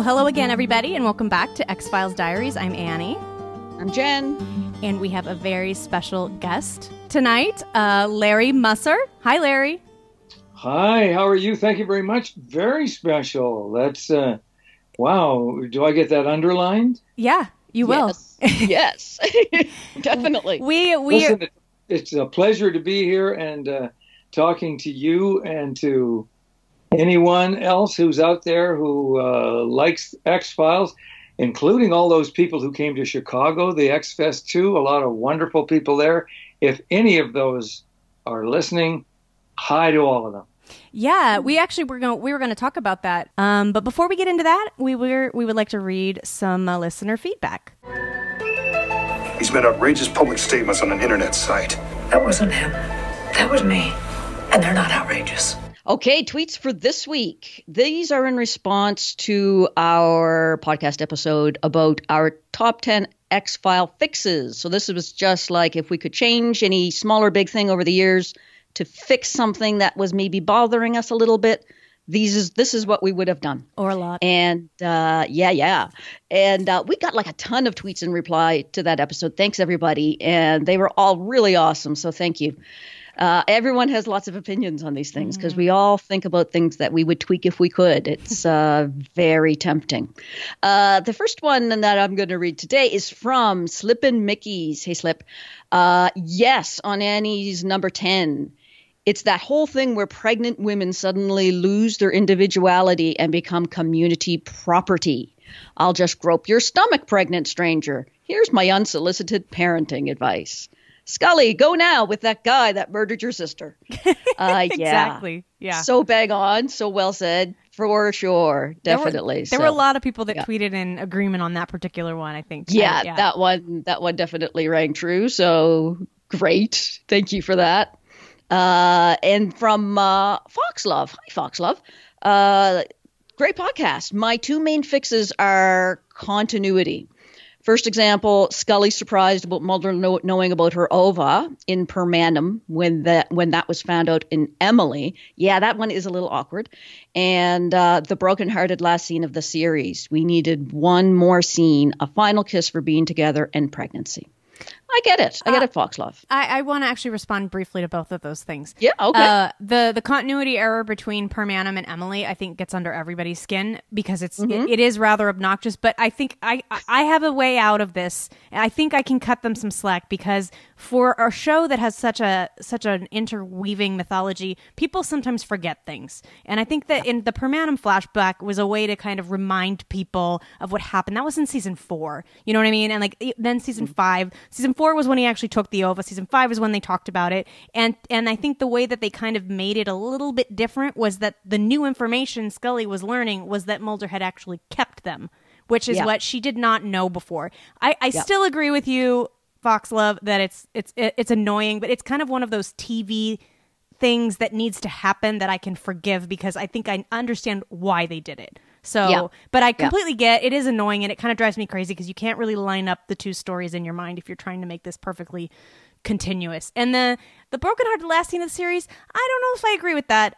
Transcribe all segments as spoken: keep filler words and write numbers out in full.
Well, hello again, everybody, and welcome back to X-Files Diaries. I'm Annie. I'm Jen. And we have a very special guest tonight, uh, Larry Musser. Hi, Larry. Hi, how are you? Thank you very much. Very special. That's, uh, wow. Do I get that underlined? Yeah, you will. Yes, yes. Definitely. We, we, Listen, it's a pleasure to be here and uh, talking to you and to anyone else who's out there who uh, likes X-Files, including all those people who came to Chicago, the X-Fest too, a lot of wonderful people there. If any of those are listening, hi to all of them. Yeah, we actually were going we were going to talk about that. Um, but before we get into that, we were we would like to read some uh, listener feedback. He's made outrageous public statements on an internet site. That wasn't him. That was me. And they're not outrageous. Okay, tweets for this week. These are in response to our podcast episode about our top ten X-File fixes. So this was just like if we could change any small or big thing over the years to fix something that was maybe bothering us a little bit, these is this is what we would have done. Or a lot. And uh, yeah, yeah. And uh, we got like a ton of tweets in reply to that episode. Thanks, everybody. And they were all really awesome. So thank you. Uh, everyone has lots of opinions on these things because mm-hmm. we all think about things that we would tweak if we could. It's uh, very tempting. Uh, the first one that I'm going to read today is from Slippin' Mickey's. Hey, Slip. Uh, yes, on Annie's number ten. It's that whole thing where pregnant women suddenly lose their individuality and become community property. I'll just grope your stomach, pregnant stranger. Here's my unsolicited parenting advice. Scully, go now with that guy that murdered your sister. Uh, yeah. Exactly. Yeah. So bang on. So well said. For sure. Definitely. There were, so, there were a lot of people that yeah. tweeted in agreement on that particular one, I think. Yeah, I, yeah. that one, that one definitely rang true. So great. Thank you for that. Uh, and from uh, Foxlove. Hi, Foxlove. Uh, great podcast. My two main fixes are continuity. First example, Scully surprised about Mulder know, knowing about her ova in Permanum when that when that was found out in Emily. Yeah, that one is a little awkward. And uh, the brokenhearted last scene of the series. We needed one more scene, a final kiss for being together and pregnancy. I get it. I get uh, it, Foxlove. I, I want to actually respond briefly to both of those things. Yeah, okay. Uh, the the continuity error between Permanum and Emily, I think, gets under everybody's skin because it's mm-hmm. it, it is rather obnoxious. But I think I I have a way out of this. I think I can cut them some slack because for a show that has such a such an interweaving mythology, people sometimes forget things. And I think that in the Permanum flashback was a way to kind of remind people of what happened. That was in season four. You know what I mean? And like then season mm-hmm. five, season four was when he actually took the ova. Season five is when they talked about it. And and I think the way that they kind of made it a little bit different was that the new information Scully was learning was that Mulder had actually kept them, which is yeah. what she did not know before. I, I yeah. still agree with you, Foxlove, that it's it's it's annoying, but it's kind of one of those T V things that needs to happen that I can forgive because I think I understand why they did it. So, yeah. but I completely yeah. get it is annoying and it kind of drives me crazy because you can't really line up the two stories in your mind if you're trying to make this perfectly continuous. And the the brokenhearted last scene of the series, I don't know if I agree with that. Uh,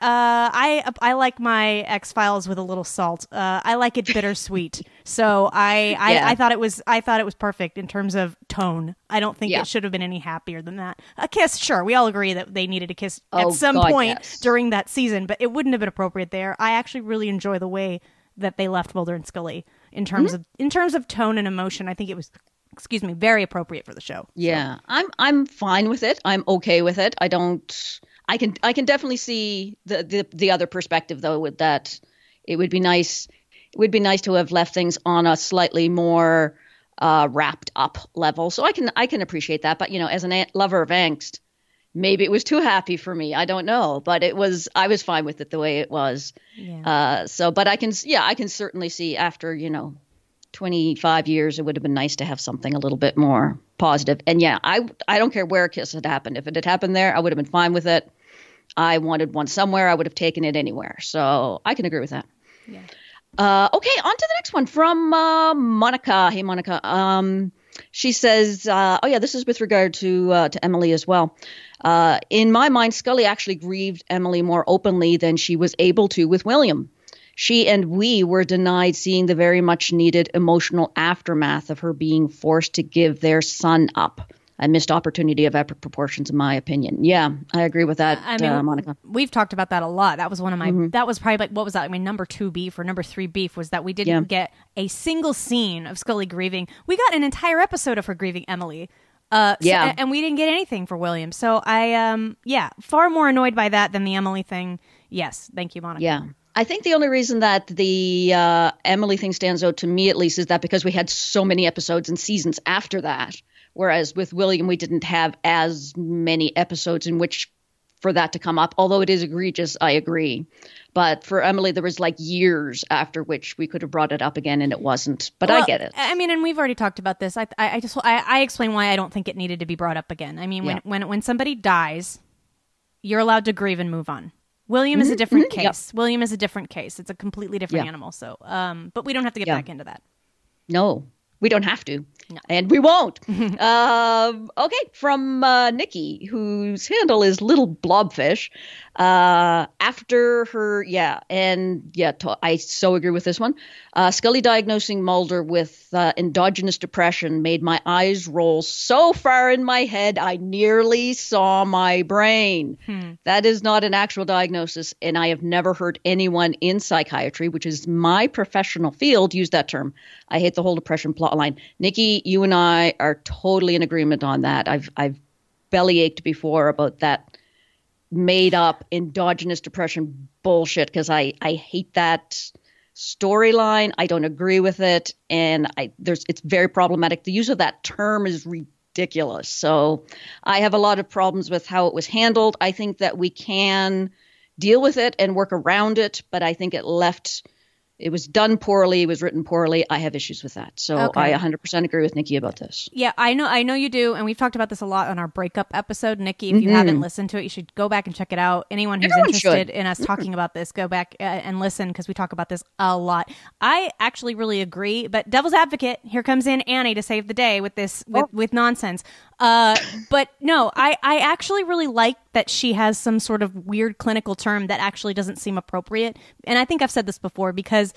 I I like my X-Files with a little salt. Uh, I like it bittersweet. So I I, yeah. I thought it was I thought it was perfect in terms of tone. I don't think yeah. it should have been any happier than that. A kiss, sure. We all agree that they needed a kiss oh, at some God, point yes. during that season, but it wouldn't have been appropriate there. I actually really enjoy the way that they left Mulder and Scully in terms mm-hmm. of in terms of tone and emotion. I think it was, excuse me, very appropriate for the show. Yeah, so. I'm I'm fine with it. I'm okay with it. I don't. I can I can definitely see the the, the other perspective though. With that, it would be nice. It would be nice to have left things on a slightly more uh, wrapped up level. So I can I can appreciate that. But you know, as an a- lover of angst, maybe it was too happy for me. I don't know, but it was. I was fine with it the way it was. Yeah. Uh, so, but I can, yeah, I can certainly see after you know, twenty-five years, it would have been nice to have something a little bit more positive. And yeah, I I don't care where a kiss had happened. If it had happened there, I would have been fine with it. I wanted one somewhere. I would have taken it anywhere. So I can agree with that. Yeah. Uh, okay, on to the next one from uh, Monica. Hey, Monica. Um, she says, uh, oh, yeah, this is with regard to uh, to Emily as well. Uh, in my mind, Scully actually grieved Emily more openly than she was able to with William. She and we were denied seeing the very much needed emotional aftermath of her being forced to give their son up. A missed opportunity of epic proportions, in my opinion. Yeah, I agree with that, I mean, uh, Monica. We've talked about that a lot. That was one of my, mm-hmm. that was probably like, what was that? I mean, number two beef or number three beef was that we didn't yeah. get a single scene of Scully grieving. We got an entire episode of her grieving Emily. Uh, yeah. So, and we didn't get anything for William. So I, um, yeah, far more annoyed by that than the Emily thing. Yes. Thank you, Monica. Yeah. I think the only reason that the uh, Emily thing stands out to me, at least, is that because we had so many episodes and seasons after that. Whereas with William, we didn't have as many episodes in which for that to come up. Although it is egregious, I agree. But for Emily, there was like years after which we could have brought it up again, and it wasn't. But well, I get it. I mean, and we've already talked about this. I, I, I just, I, I explain why I don't think it needed to be brought up again. I mean, when, yeah. when, when somebody dies, you're allowed to grieve and move on. William mm-hmm. is a different mm-hmm. case. Yep. William is a different case. It's a completely different yeah. animal. So, um, but we don't have to get yeah. back into that. No. We don't have to, no. and we won't. uh, okay, from uh, Nikki, whose handle is Little Blobfish. Uh, after her, yeah, and yeah, to, I so agree with this one. Uh, Scully diagnosing Mulder with uh, endogenous depression made my eyes roll so far in my head I nearly saw my brain. Hmm. That is not an actual diagnosis, and I have never heard anyone in psychiatry, which is my professional field, use that term. I hate the whole depression plot line. Nikki, you and I are totally in agreement on that. I've I've bellyached before about that made up endogenous depression bullshit because I, I hate that storyline. I don't agree with it, and I there's it's very problematic. The use of that term is ridiculous. So I have a lot of problems with how it was handled. I think that we can deal with it and work around it, but I think it left It was done poorly. It was written poorly. I have issues with that. So okay. I one hundred percent agree with Nikki about this. Yeah, I know I know you do. And we've talked about this a lot on our breakup episode. Nikki, if you mm-hmm. haven't listened to it, you should go back and check it out. Anyone who's Everyone interested should. in us talking about this, go back uh, and listen because we talk about this a lot. I actually really agree. But devil's advocate, here comes in Annie to save the day with this, with, oh. with nonsense. Uh, but no, I, I actually really like that she has some sort of weird clinical term that actually doesn't seem appropriate. And I think I've said this before because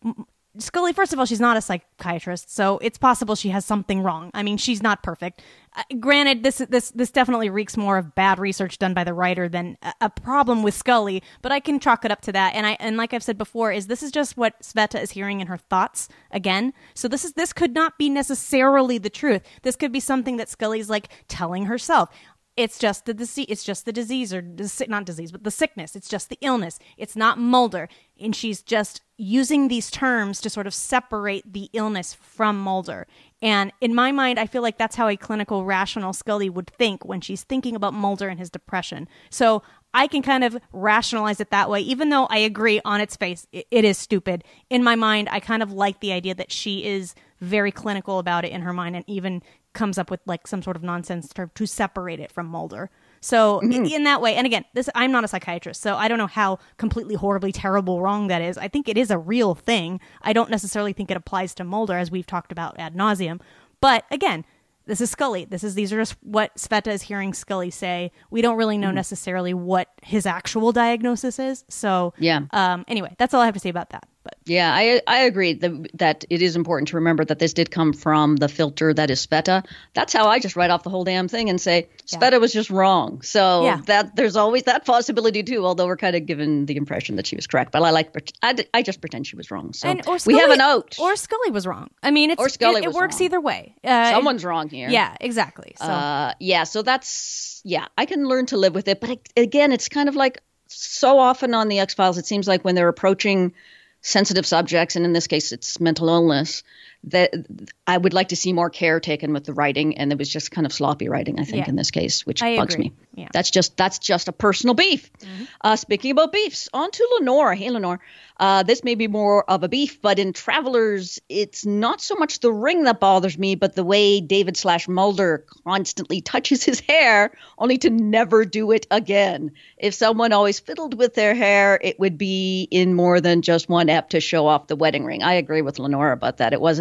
Scully, first of all, she's not a psychiatrist, so it's possible she has something wrong. I mean, she's not perfect. Uh, granted, this this this definitely reeks more of bad research done by the writer than a, a problem with Scully, but I can chalk it up to that. And I and like I've said before, is this is just what Sveta is hearing in her thoughts again. So this is this could not be necessarily the truth. This could be something that Scully's like telling herself. It's just the disease. It's just the disease, or the, not disease, but the sickness. It's just the illness. It's not Mulder, and she's just using these terms to sort of separate the illness from Mulder. And in my mind, I feel like that's how a clinical, rational Scully would think when she's thinking about Mulder and his depression. So I can kind of rationalize it that way, even though I agree on its face, it, it is stupid. In my mind, I kind of like the idea that she is very clinical about it in her mind, and even comes up with like some sort of nonsense term to separate it from Mulder. So mm-hmm. in, in that way, and again, this I'm not a psychiatrist, so I don't know how completely horribly terrible wrong that is. I think it is a real thing. I don't necessarily think it applies to Mulder, as we've talked about ad nauseum. But again, this is Scully. This is these are just what Sveta is hearing Scully say. We don't really know mm-hmm. necessarily what his actual diagnosis is. So yeah. Um, anyway, that's all I have to say about that. But yeah, I I agree that, that it is important to remember that this did come from the filter that is Sveta. That's how I just write off the whole damn thing and say Sveta yeah. was just wrong. So yeah. that there's always that possibility too. Although we're kind of given the impression that she was correct, but I like I, I just pretend she was wrong. So and, or Scully, we have a note. Or Scully was wrong. I mean, it's or Scully it, it was works wrong. either way. Uh, Someone's wrong here. Yeah, exactly. So uh, yeah, so that's yeah. I can learn to live with it, but it, again, it's kind of like so often on the X-Files. It seems like when they're approaching sensitive subjects, and in this case it's mental illness, that I would like to see more care taken with the writing, and it was just kind of sloppy writing, I think, yeah. in this case, which I bugs agree. me. Yeah. That's just that's just a personal beef. Mm-hmm. Uh, speaking about beefs, on to Lenore. Hey, Lenore. Uh, this may be more of a beef, but in Travelers, it's not so much the ring that bothers me, but the way David slash Mulder constantly touches his hair, only to never do it again. If someone always fiddled with their hair, it would be in more than just one ep to show off the wedding ring. I agree with Lenore about that. It was a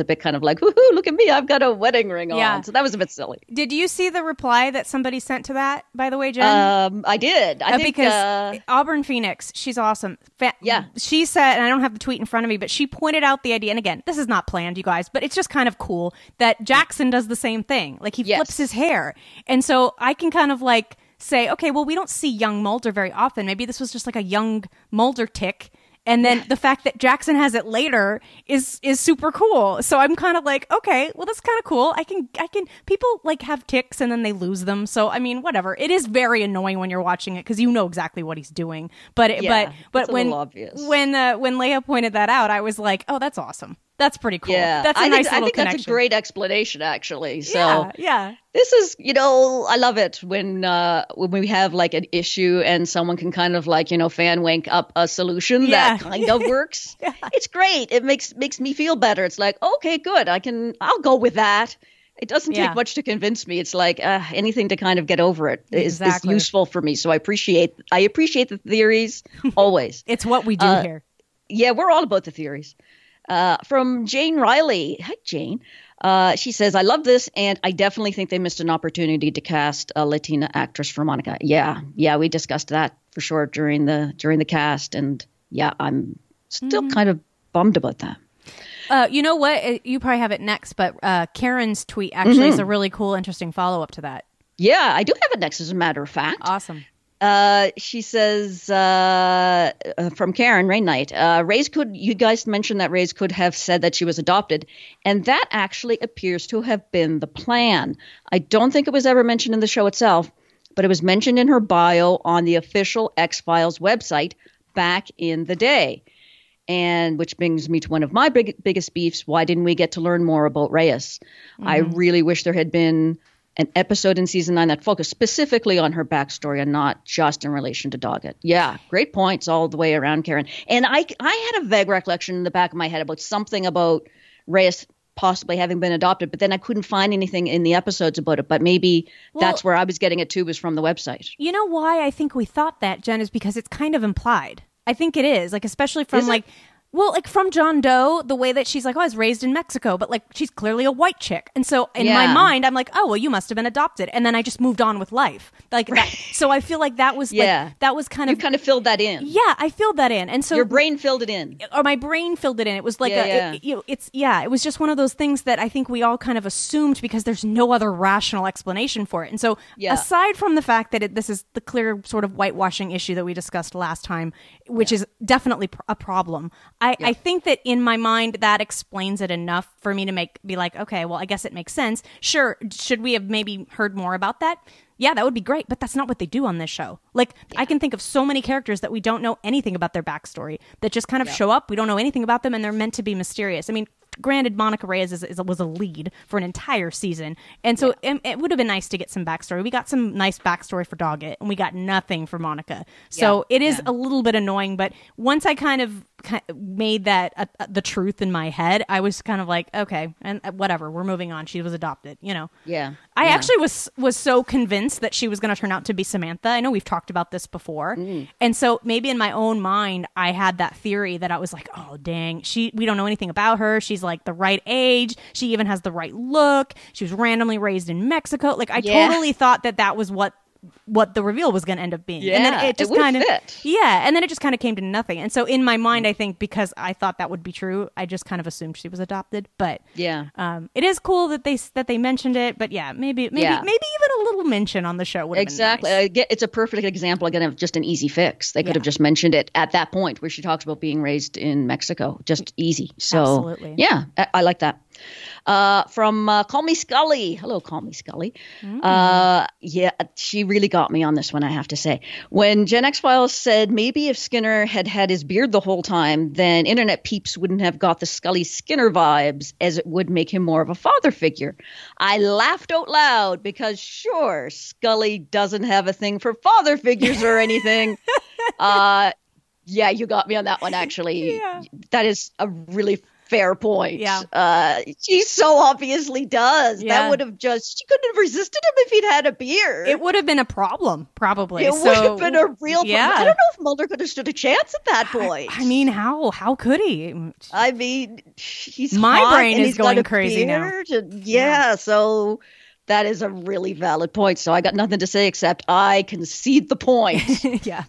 bit kind of like, woohoo, look at me, I've got a wedding ring on. Yeah. So that was a bit silly. Did you see the reply that somebody sent to that, by the way, Jen? Um, I did. I Uh, think, because uh, Auburn Phoenix, she's awesome. Fa- Yeah. She said, and I don't have the tweet in front of me, but she pointed out the idea, and again, this is not planned, you guys, but it's just kind of cool that Jackson does the same thing. Like, he Yes. flips his hair. And so I can kind of like say, okay, well, we don't see young Mulder very often. Maybe this was just like a young Mulder tick. And then the fact that Jackson has it later is is super cool. So I'm kind of like, okay, well, that's kind of cool. I can I can people like have ticks and then they lose them. So I mean, whatever. It is very annoying when you're watching it because you know exactly what he's doing. But it, Yeah, but but it's a when little obvious. when uh, when Leia pointed that out, I was like, oh, that's awesome. That's pretty cool. yeah, That's a I nice think, little I think connection. that's a great explanation, actually. So yeah, yeah. this is, you know, I love it when uh, when we have like an issue and someone can kind of like, you know, fan wink up a solution Yeah. that kind of works. Yeah. It's great. It makes makes me feel better. It's like, okay, good. I can, I'll go with that. It doesn't Yeah. take much to convince me. It's like uh, anything to kind of get over it is, Exactly. is useful for me. So I appreciate I appreciate the theories always. It's what we do Uh, here. Yeah, we're all about the theories. Uh, from Jane Riley. Hi, Jane. Uh, she says, I love this, and I definitely think they missed an opportunity to cast a Latina actress for Monica. Yeah, yeah, we discussed that for sure during the during the cast, and yeah, I'm still Mm-hmm. kind of bummed about that. Uh, you know what? Uh, You probably have it next, but uh, Karen's tweet actually is a really cool, interesting follow up to that. Yeah, I do have it next, as a matter of fact. Awesome. Uh, she says, uh, uh, from Karen Rainnight, uh, Reyes could, you guys mentioned that Reyes could have said that she was adopted, and that actually appears to have been the plan. I don't think it was ever mentioned in the show itself, but it was mentioned in her bio on the official X-Files website back in the day. And which brings me to one of my big, biggest beefs. Why didn't we get to learn more about Reyes? Mm-hmm. I really wish there had been an episode in season nine that focused specifically on her backstory and not just in relation to Doggett. Yeah, great points all the way around, Karen. And I, I had a vague recollection in the back of my head about something about Reyes possibly having been adopted, but then I couldn't find anything in the episodes about it. But maybe Well, that's where I was getting it too, was from the website. You know why I think we thought that, Jen, is because it's kind of implied. I think it is, like, especially from Is it? like, well, like from John Doe, the way that she's like, oh, I was raised in Mexico, but like she's clearly a white chick. And so in my Yeah. mind, I'm like, oh, well, you must have been adopted. And then I just moved on with life. Like that. So I feel like that was Yeah. like, that was kind You of, kind of filled that in. yeah, I filled that in. And so Your brain filled it in. or my brain filled it in. It was like Yeah, a, yeah. It, you know, it's yeah, it was just one of those things that I think we all kind of assumed because there's no other rational explanation for it. And so, Yeah. aside from the fact that it, this is the clear sort of whitewashing issue that we discussed last time, which is definitely pr- a problem, I, I think that in my mind that explains it enough for me to make be like, okay, well, I guess it makes sense. Sure, should we have maybe heard more about that? Yeah, that would be great, but that's not what they do on this show. Like, I can think of so many characters that we don't know anything about their backstory that just kind of show up. We don't know anything about them, and they're meant to be mysterious. I mean, granted, Monica Reyes is, is, was a lead for an entire season, and so it, it would have been nice to get some backstory. We got some nice backstory for Doggett, and we got nothing for Monica. So Yeah, it is yeah. a little bit annoying, but once I kind of ki- made that uh, uh, the truth in my head, I was kind of like, okay, and uh, whatever, we're moving on. She was adopted, you know. Yeah. I yeah. actually was was so convinced that she was going to turn out to be Samantha. I know we've talked about this before, Mm. and so maybe in my own mind, I had that theory that I was like, "Oh, dang, she we don't know anything about her. She's like the right age. She even has the right look. She was randomly raised in Mexico. Like I Yeah. totally thought that that was what." what the reveal was going to end up being. and Yeah, then it it just would've kind of fit. yeah, and then it just kind of came to nothing. And so in my mind, I think because I thought that would be true, I just kind of assumed she was adopted. But Yeah. um, it is cool that they that they mentioned it. But yeah, maybe maybe Yeah. maybe even a little mention on the show would have Exactly. been nice. I get, it's a perfect example again of just an easy fix. They could Yeah. have just mentioned it at that point where she talks about being raised in Mexico. Just easy. So Absolutely. yeah, I, I like that. Uh, from uh, Call Me Scully. Hello, Call Me Scully. Mm. Uh, yeah, she really got me on this one, I have to say. When Gen X-Files said maybe if Skinner had had his beard the whole time, then internet peeps wouldn't have got the Scully Skinner vibes, as it would make him more of a father figure. I laughed out loud because sure, Scully doesn't have a thing for father figures or anything. uh, yeah, you got me on that one, actually. Yeah. That is a really Fair point. Yeah. Uh, she so obviously does. Yeah. That would have just, she couldn't have resisted him if he'd had a beer. It would have been a problem, probably. It so, would have been a real problem. yeah. I don't know if Mulder could have stood a chance at that point. I mean, how? How could he? I mean, he's My hot brain and is he's got going a crazy now. beard and- yeah, so that is a really valid point. So I got nothing to say except I concede the point. yeah.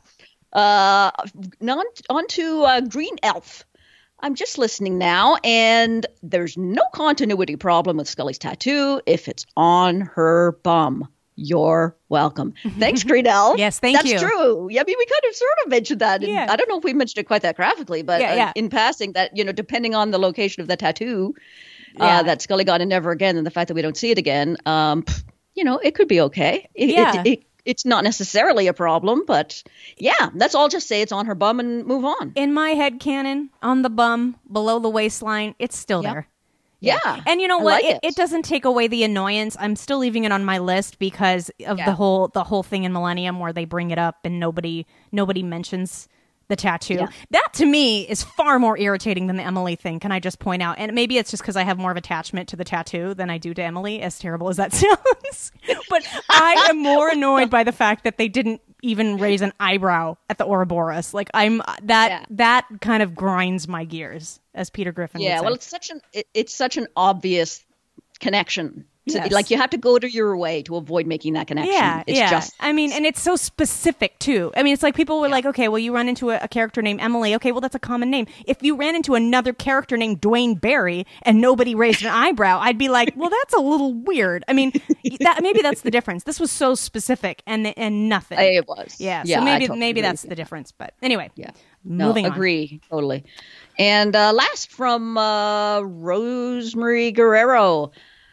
uh, on, on to uh, Green Elf. I'm just listening now, and there's no continuity problem with Scully's tattoo if it's on her bum. You're welcome. Thanks, Green Elf. Yes, thank That's you. That's true. Yeah, I mean, we kind of sort of mentioned that. In, Yeah. I don't know if we mentioned it quite that graphically, but Yeah, uh, yeah. in passing, that, you know, depending on the location of the tattoo Yeah. uh, that Scully got in Never Again, and the fact that we don't see it again, um, you know, it could be okay. It, Yeah. it, it, it's not necessarily a problem, but yeah, let's all just say it's on her bum and move on. In my head canon, on the bum, below the waistline, it's still Yeah. there. Yeah. And you know I what? like it, it. it doesn't take away the annoyance. I'm still leaving it on my list because of Yeah. the whole the whole thing in Millennium where they bring it up and nobody nobody mentions the tattoo. Yeah. That to me is far more irritating than the Emily thing. Can I just point out? And maybe it's just because I have more of attachment to the tattoo than I do to Emily, as terrible as that sounds. But I am more annoyed by the fact that they didn't even raise an eyebrow at the Ouroboros. Like I'm that Yeah. that kind of grinds my gears, as Peter Griffin Yeah, would say. well, it's such an it, it's such an obvious connection. To, Yes. Like you have to go to your way to avoid making that connection. Yeah, it's yeah. just I mean, and it's so specific too. I mean, it's like people were like, okay, well, you run into a, a character named Emily. Okay, well, that's a common name. If you ran into another character named Dwayne Barry and nobody raised an eyebrow, I'd be like, well, that's a little weird. I mean, that maybe that's the difference. This was so specific and and nothing. it was. yeah, yeah so I maybe totally maybe agree. that's the difference. But anyway, Yeah. No, moving on. agree totally. And uh, last from uh, Rosemary Guerrero.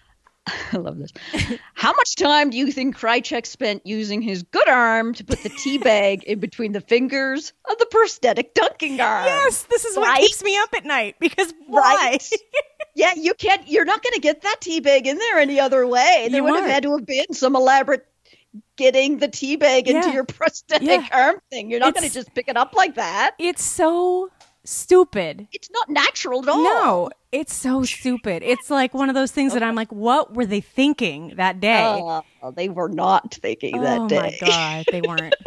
I love this. How much time do you think Krychek spent using his good arm to put the tea bag in between the fingers of the prosthetic dunking arm? Yes, this is what Right? keeps me up at night because why? Right? Yeah, you can't. You're not going to get that tea bag in there any other way. There You would have aren't. had to have been some elaborate getting the tea bag into Yeah. your prosthetic Yeah. arm thing. You're not It's- going to just pick it up like that. It's so stupid. It's not natural at all. No, it's so stupid. It's like one of those things that I'm like, what were they thinking that day? Uh, they were not thinking oh that day. my god, they weren't.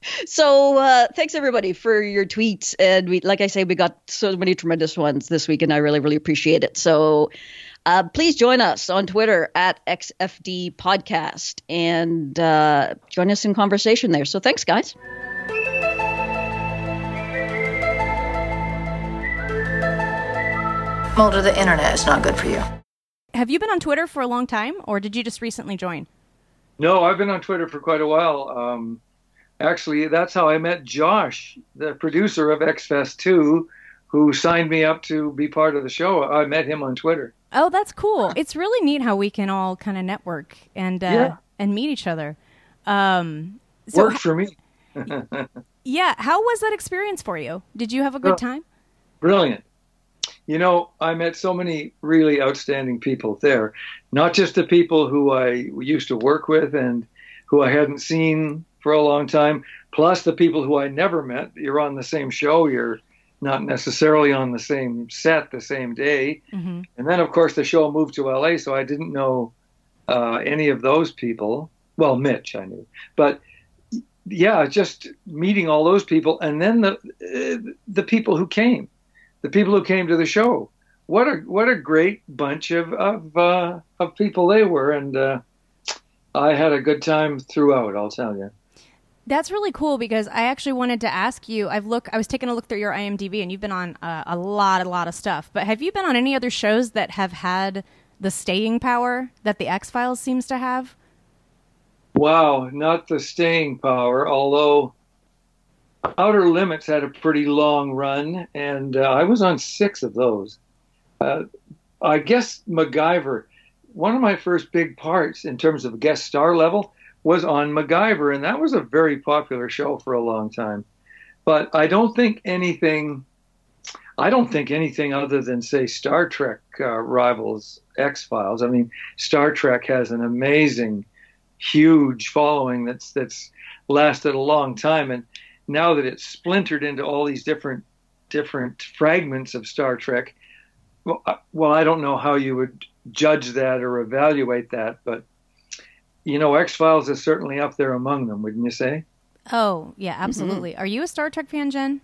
So uh, thanks everybody for your tweets, and we, like I say, we got so many tremendous ones this week, and I really, really appreciate it. So uh, please join us on Twitter at X F D Podcast and uh, join us in conversation there. So thanks, guys. Mulder, the internet is not good for you. Have you been on Twitter for a long time, or did you just recently join? No, I've been on Twitter for quite a while. Um, actually, that's how I met Josh, the producer of X Fest two, who signed me up to be part of the show. I met him on Twitter. Oh, that's cool. It's really neat how we can all kind of network and uh, Yeah. and meet each other. Um, so Worked for me. yeah, how was that experience for you? Did you have a good Well, time? Brilliant. You know, I met so many really outstanding people there, not just the people who I used to work with and who I hadn't seen for a long time, plus the people who I never met. You're on the same show. You're not necessarily on the same set the same day. Mm-hmm. And then, of course, the show moved to L A, so I didn't know uh, any of those people. Well, Mitch, I knew. But, yeah, just meeting all those people. And then the uh, the people who came. The people who came to the show, what a what a great bunch of of, uh, of people they were, and uh, I had a good time throughout. I'll tell you. That's really cool because I actually wanted to ask you. I've look. I was taking a look through your I M D B, and you've been on uh, a lot, a lot of stuff. But have you been on any other shows that have had the staying power that the X-Files seems to have? Wow, not the staying power, although Outer Limits had a pretty long run, and uh, I was on six of those. Uh, I guess MacGyver, one of my first big parts in terms of guest star level was on MacGyver, and that was a very popular show for a long time. But I don't think anything, I don't think anything other than, say, Star Trek uh, rivals X-Files. I mean, Star Trek has an amazing, huge following that's that's lasted a long time, and now that it's splintered into all these different different fragments of Star Trek, well, I, well, I don't know how you would judge that or evaluate that, but you know, X-Files is certainly up there among them, wouldn't you say? Oh, yeah, absolutely. Mm-hmm. Are you a Star Trek fan, Jen?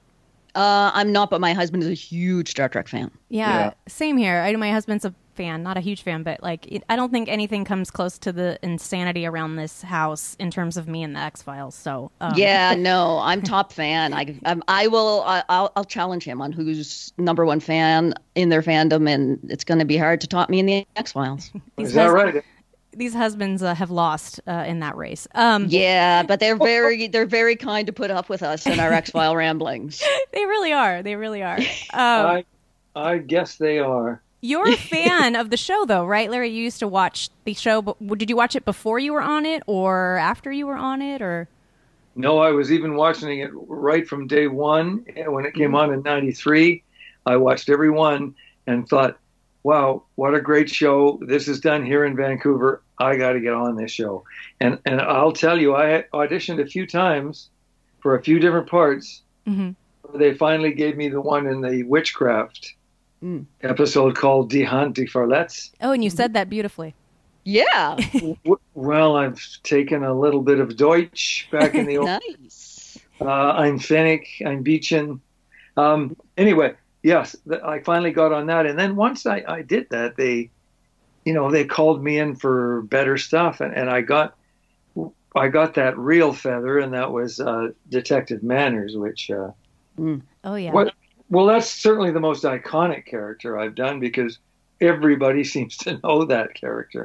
Uh, I'm not, but my husband is a huge Star Trek fan. Yeah, Yeah. same here. I, my husband's a fan, not a huge fan, but like, it, I don't think anything comes close to the insanity around this house in terms of me and the X-Files. So um. Yeah, no, I'm top fan. I um, I will I, I'll I'll challenge him on who's number one fan in their fandom, and it's going to be hard to top me in the X-Files. These Is that hus- right? These husbands uh, have lost uh, in that race. Um, Yeah, but they're very they're very kind to put up with us in our X-File ramblings. They really are. They really are. Um, I, I guess they are. You're a fan of the show, though, right, Larry? You used to watch the show, but did you watch it before you were on it, or after you were on it, or? No, I was even watching it right from day one when it came on in ninety-three. I watched every one and thought, wow, what a great show. This is done here in Vancouver. I got to get on this show. And and I'll tell you, I auditioned a few times for a few different parts. Mm-hmm. They finally gave me the one in the witchcraft Mm. episode called Die Hand die Verletzt. Oh, and you said that beautifully. Yeah, W- Well, I've taken a little bit of Deutsch back in the old. nice. Uh, I'm Fennec, I'm Beechin. Um, anyway, yes, th- I finally got on that. And then once I, I did that, they, you know, they called me in for better stuff. And, and I got I got that real feather, and that was uh, Detective Manners, which, uh, Oh, yeah. what, well, that's certainly the most iconic character I've done because everybody seems to know that character.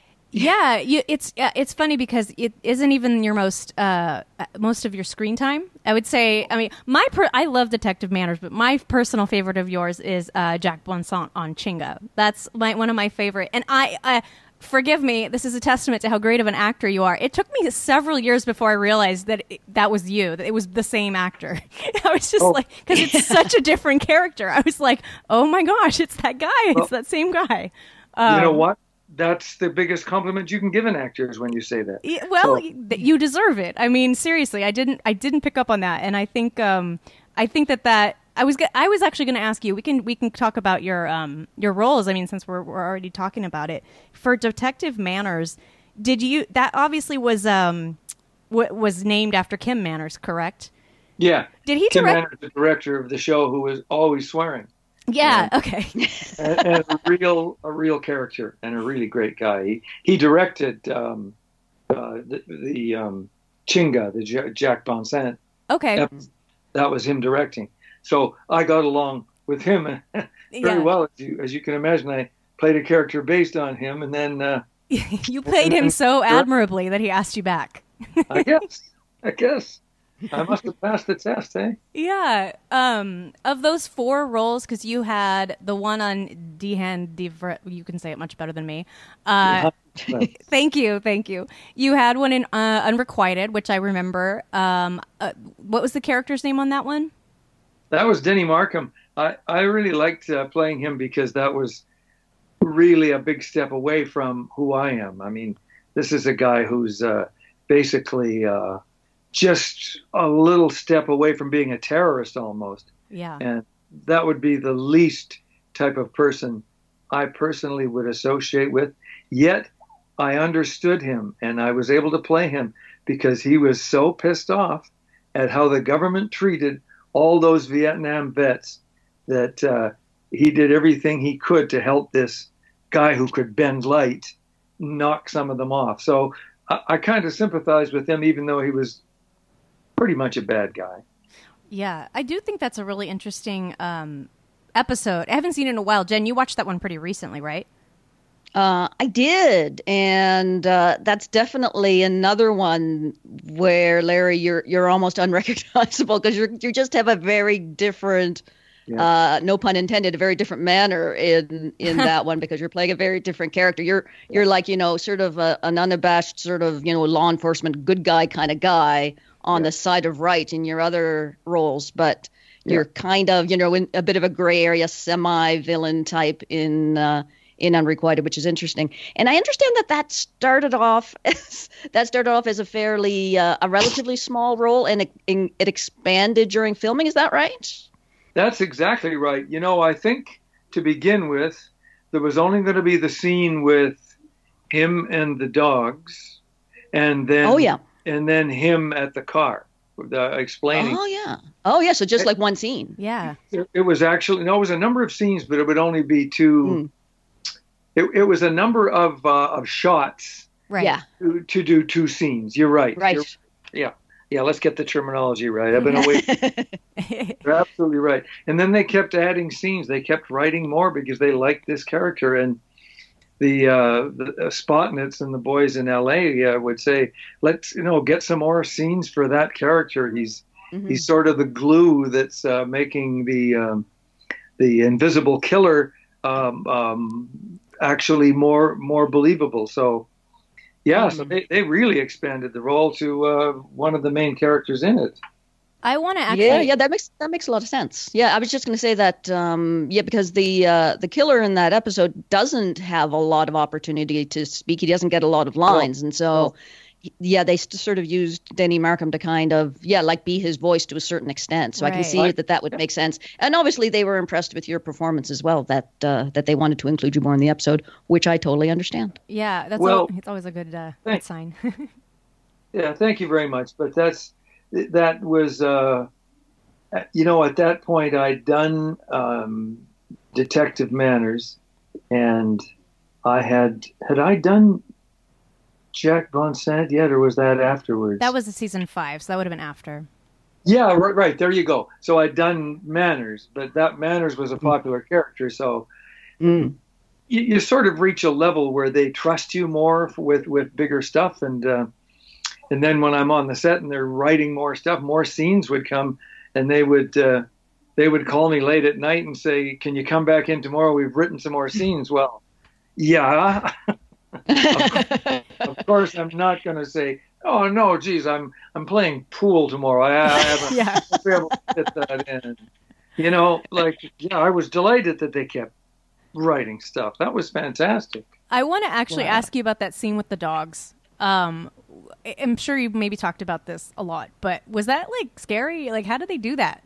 Yeah, you, it's uh, it's funny because it isn't even your most uh, uh, most of your screen time. I would say, I mean, my per- I love Detective Manners, but my personal favorite of yours is uh, Jack Bonsant on Chinga. That's my, one of my favorite. And I, uh, forgive me, this is a testament to how great of an actor you are. It took me several years before I realized that it, that was you, that it was the same actor. I was just Oh. like, because it's such a different character. I was like, oh my gosh, it's that guy. It's Well, that same guy. Um, you know what? That's the biggest compliment you can give an actor is when you say that. Yeah, well, So- y- you deserve it. I mean, seriously, I didn't. I didn't pick up on that, and I think. Um, I think that that I was. I was actually going to ask you. We can. We can talk about your um your roles. I mean, since we're we're already talking about it for Detective Manners, did you? That obviously was um w- was named after Kim Manners, correct? Yeah. Did he Tim direct? Manners, the director of the show, who was always swearing. Yeah. Okay. and, and a real a real character and a really great guy. He, he directed um, uh, the, the um, Chinga, the J- Jack Bonsant. Okay. That, that was him directing. So I got along with him very Yeah. well. As you, as you can imagine, I played a character based on him, and then uh, You played him so admirably that he asked you back. I guess, I guess I must have passed the test, eh? Yeah. Um, of those four roles, because you had the one on D-Hand, Diver- you can say it much better than me. Uh, thank you, thank you. You had one in uh, Unrequited, which I remember. Um, uh, what was the character's name on that one? That was Denny Markham. I, I really liked uh, playing him because that was really a big step away from who I am. I mean, this is a guy who's uh, basically uh, just a little step away from being a terrorist almost. Yeah. And that would be the least type of person I personally would associate with. Yet I understood him and I was able to play him because he was so pissed off at how the government treated all those Vietnam vets that uh, he did everything he could to help this guy who could bend light knock some of them off. So I, I kind of sympathized with him, even though he was pretty much a bad guy. Yeah, I do think that's a really interesting um, episode. I haven't seen it in a while. Jen, you watched that one pretty recently, right? Uh, I did, and uh, that's definitely another one where Larry, you're you're almost unrecognizable because you you just have a very different, Yeah. uh, no pun intended, a very different manner in in that one because you're playing a very different character. You're you're like you know sort of a, an unabashed sort of you know law enforcement good guy kind of guy on Yeah. the side of right in your other roles, but you're kind of you know in a bit of a gray area, semi villain type in. Uh, in Unrequited, which is interesting. And I understand that that started off as, that started off as a fairly, uh, a relatively small role and it, in, it expanded during filming. Is that right? That's exactly right. You know, I think to begin with, there was only going to be the scene with him and the dogs, and then Oh, yeah. and then him at the car, uh, explaining. Oh, yeah. Oh, yeah. So just like one scene. Yeah. It, it was actually no, it was a number of scenes, but it would only be two. Mm. It, it was a number of uh, of shots Right. Yeah. to, to do two scenes. You're right. Right. You're- yeah. Yeah. Let's get the terminology right. I've been away. You're absolutely right. And then they kept adding scenes. They kept writing more because they liked this character. And the, uh, the uh, Spotnitz and the boys in L A uh, would say, let's, you know, get some more scenes for that character. He's Mhm. he's sort of the glue that's uh, making the um, the invisible killer um, um, actually more more believable. So, yeah, so they, they really expanded the role to uh, one of the main characters in it. I want to actually. Yeah, yeah, that makes that makes a lot of sense. Yeah, I was just going to say that. Um, yeah, because the uh, the killer in that episode doesn't have a lot of opportunity to speak. He doesn't get a lot of lines, and so yeah, they st- sort of used Denny Markham to kind of yeah, like be his voice to a certain extent. So I can Right. see that that would make sense. And obviously, they were impressed with your performance as well. That uh, that they wanted to include you more in the episode, which I totally understand. Yeah, that's Well, al- it's always a good, uh, good thanks. sign. Yeah, thank you very much. But that's that was, uh, you know, at that point I'd done um, Detective Manners, and I had had I done Jack Von Sant yet, or was that afterwards? That was a season five, so that would have been after. Yeah, right, right. There you go. So I'd done Manners, but that Manners was a popular character, so Mm. you, you sort of reach a level where they trust you more f- with with bigger stuff, and uh, and then when I'm on the set and they're writing more stuff, more scenes would come, and they would uh, they would call me late at night and say, "Can you come back in tomorrow? We've written some more scenes." Well, yeah. Of course, I'm not going to say, "Oh no, geez, I'm I'm playing pool tomorrow. I, I haven't Yeah. be able to fit that in." You know, like yeah, I was delighted that they kept writing stuff. That was fantastic. I want to actually Wow. ask you about that scene with the dogs. Um, I- I'm sure you maybe talked about this a lot, but was that like scary? Like, how did they do that?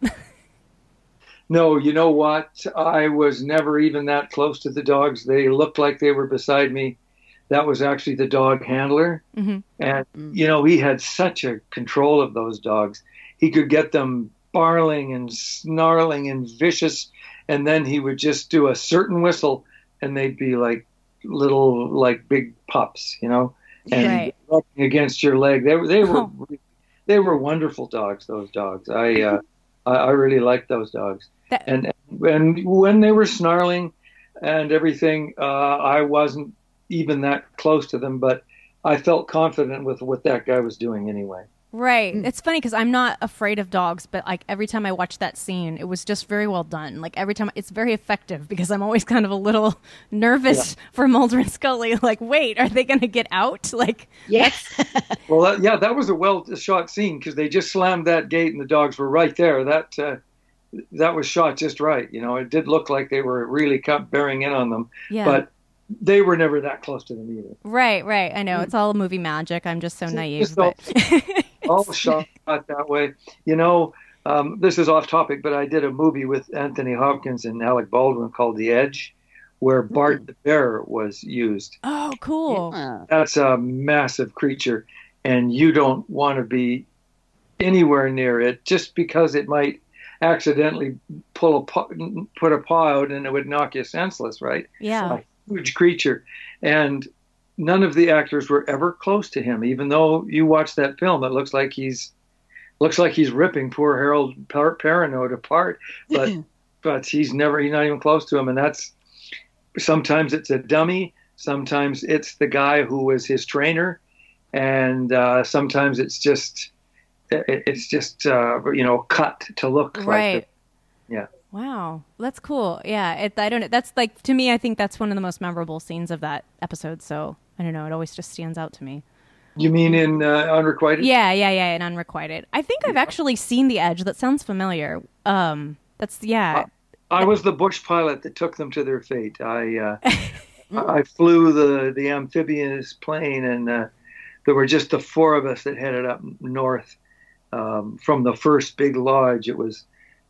No, you know what? I was never even that close to the dogs. They looked like they were beside me. That was actually the dog handler. Mhm. And, you know, he had such a control of those dogs. He could get them barling and snarling and vicious, and then he would just do a certain whistle, and they'd be like little, like big pups, you know, and Right. rubbing against your leg. They were, they were, Oh. they were wonderful dogs. Those dogs. I, uh, I, I really liked those dogs. That- And and when they were snarling and everything, uh, I wasn't even that close to them, but I felt confident with what that guy was doing anyway. Right. It's funny because I'm not afraid of dogs, but like every time I watch that scene, it was just very well done. Like every time, it's very effective because I'm always kind of a little nervous for Mulder and Scully. Like, wait, are they going to get out? Like, Yeah. Well, that, yeah, that was a well shot scene because they just slammed that gate and the dogs were right there. That uh, that was shot just right. You know, it did look like they were really kept bearing in on them, yeah. but they were never that close to them either. Right, right. I know it's all movie magic. I'm just so naive. Just all- But All shot that way. You know, um, this is off topic, but I did a movie with Anthony Hopkins and Alec Baldwin called The Edge, where Bart the Bear was used. oh, cool. Uh, That's a massive creature, and you don't want to be anywhere near it just because it might accidentally pull a paw, put a paw out and it would knock you senseless, right? Yeah. A huge creature. And none of the actors were ever close to him, even though you watch that film, it looks like he's looks like he's ripping poor Harold Par- Perrineau apart, but but he's never he's not even close to him, and that's sometimes it's a dummy, sometimes it's the guy who was his trainer, and uh, sometimes it's just it, it's just uh, you know cut to look like Right. it. Yeah. Wow, that's cool. Yeah, it, I don't know. That's like to me. I think that's one of the most memorable scenes of that episode. So I don't know. It always just stands out to me. You mean in uh, Unrequited? Yeah, yeah, yeah. And Unrequited. I think I've actually seen The Edge. That sounds familiar. Um, that's yeah. I was the bush pilot that took them to their fate. I uh, I flew the the amphibious plane, and uh, there were just the four of us that headed up north um, from the first big lodge. It was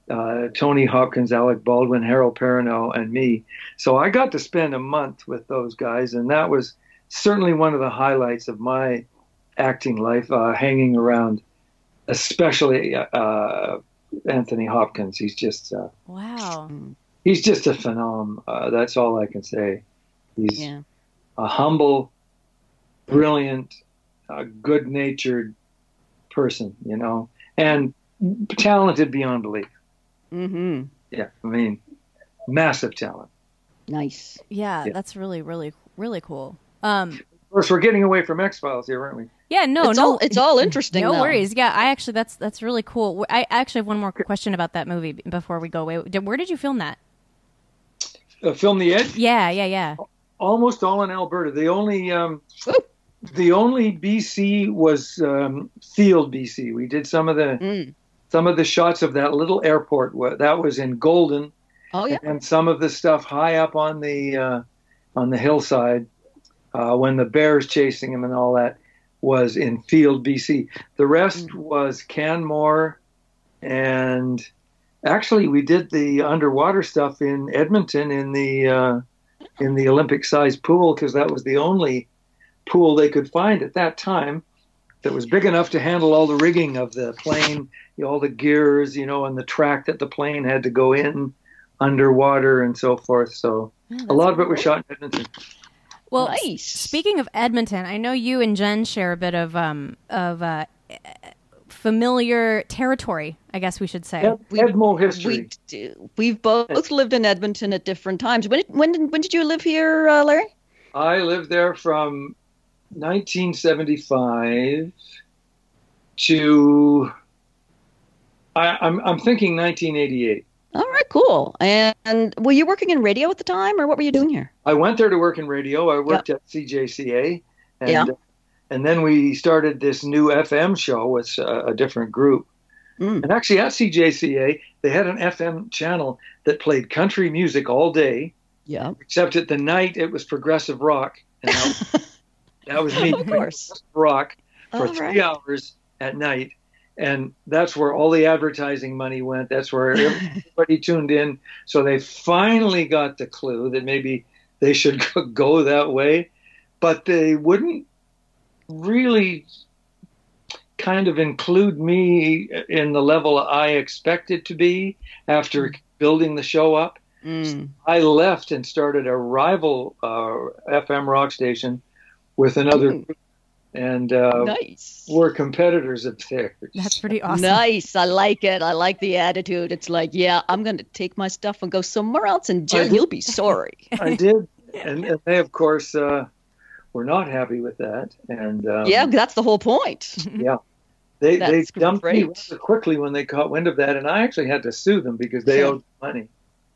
uh, Tony Hopkins, Alec Baldwin, Harold Perrineau, and me. So I got to spend a month with those guys, and that was certainly one of the highlights of my acting life, uh, hanging around, especially uh, Anthony Hopkins. He's just uh, wow. He's just a phenom. Uh, that's all I can say. He's Yeah. a humble, brilliant, uh, good-natured person, you know, and talented beyond belief. Mm-hmm. Yeah, I mean, massive talent. Nice. Yeah, Yeah. that's really, really, really cool. Um, Of course, we're getting away from X-Files here, aren't we? yeah, no, it's no, all it's all interesting. no though. worries. Yeah, I actually that's that's really cool. I actually have one more question about that movie before we go away. Did- Where did you film that? Uh, Film The Edge, Yeah, yeah, yeah. almost all in Alberta. The only um, the only B C was um, Field, B C. We did some of the Mm. some of the shots of that little airport. Wa- That was in Golden, Oh yeah. and some of the stuff high up on the uh, on the hillside uh, when the bears chasing him and all that was in Field, B C. The rest was Canmore, and actually we did the underwater stuff in Edmonton in the uh, in the Olympic-sized pool because that was the only pool they could find at that time that was big enough to handle all the rigging of the plane, you know, all the gears, you know, and the track that the plane had to go in underwater and so forth. So a lot of it was shot in Edmonton. Well, Nice. s- speaking of Edmonton, I know you and Jen share a bit of um of uh, familiar territory, I guess we should say. Ed- We- Edmo history. We do. We've both lived in Edmonton at different times. When when did, when did you live here, uh, Larry? I lived there from nineteen seventy-five to I, I'm I'm thinking nineteen eighty-eight. All right, cool. And, and were you working in radio at the time, or what were you doing here? I went there to work in radio. I worked at C J C A, and Yeah. and then we started this new F M show with a, a different group. Mm. And actually, at C J C A, they had an F M channel that played country music all day, Yeah. except at the night it was progressive rock, and that, that was me. Of course. Rock for All three right. hours at night. And that's where all the advertising money went. That's where everybody tuned in. So they finally got the clue that maybe they should go that way. But they wouldn't really kind of include me in the level I expected to be after building the show up. Mm. I left and started a rival uh, F M rock station with another Mm. group. And uh, Nice. we're competitors of theirs. That's pretty awesome. Nice. I like it. I like the attitude. It's like, yeah, I'm going to take my stuff and go somewhere else, and Jen, you'll be sorry. I did, and, and they, of course, uh, were not happy with that. And um, Yeah, that's the whole point. yeah, they they That's dumped me great. rather quickly when they caught wind of that, and I actually had to sue them because they owed money.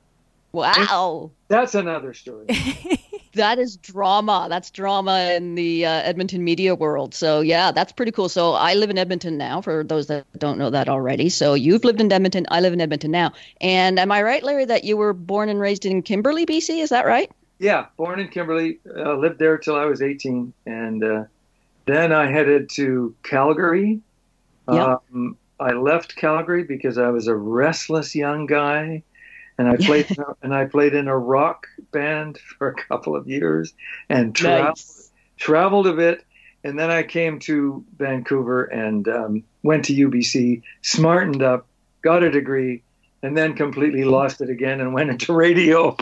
Wow. That's another story. That is drama. That's drama in the uh, Edmonton media world. So, yeah, that's pretty cool. So, I live in Edmonton now, for those that don't know that already. So, you've lived in Edmonton. I live in Edmonton now. And am I right, Larry, that you were born and raised in Kimberley, B C? Is that right? Yeah, born in Kimberley, uh, lived there till I was eighteen, and uh, then I headed to Calgary. Yeah. Um, I left Calgary because I was a restless young guy, and I played and I played in a rock band for a couple of years, and traveled Nice. traveled a bit, and then I came to Vancouver and um, went to U B C, smartened up, got a degree, and then completely lost it again and went into radio.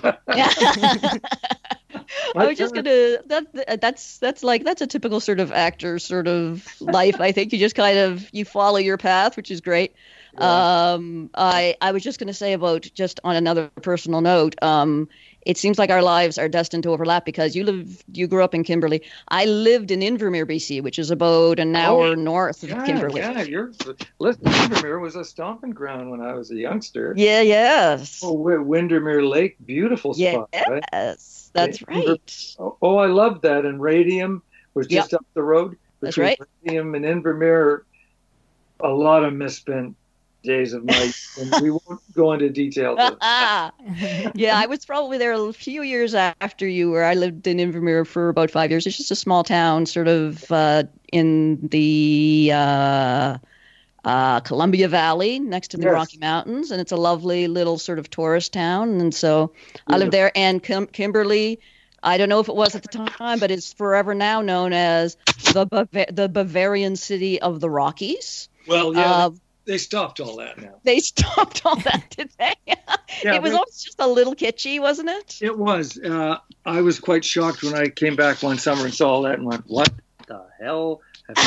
I was just gonna that that's that's like that's a typical sort of actor sort of life. I think you just kind of you follow your path, which is great. Yeah. Um, I I was just gonna say about just on another personal note. Um, it seems like our lives are destined to overlap because you live you grew up in Kimberley. I lived in Invermere, B C, which is about an hour Oh, north of Yeah, Kimberley. yeah, you're. Listen, Windermere was a stomping ground when I was a youngster. Yeah, yes. Oh, Wi- Windermere Lake, beautiful spot, right? Yes, that's Yeah, right. Oh, oh, I loved that. And Radium was just up the road. That's Between right. Radium and Invermere, a lot of misspent days of my. And we won't go into details. Of that. Yeah, I was probably there a few years after you were. I lived in Invermere for about five years. It's just a small town, sort of uh, in the uh, uh, Columbia Valley next to the Yes. Rocky Mountains, and it's a lovely little sort of tourist town. And so I lived there. And Kim- Kimberly, I don't know if it was at the time, but it's forever now known as the Bava- the Bavarian city of the Rockies. Well, yeah, Uh, they, they stopped all that now. They stopped all that, did they? Yeah, it was they- always just a little kitschy, wasn't it? It was. Uh, I was quite shocked when I came back one summer and saw all that and went, "What the hell?"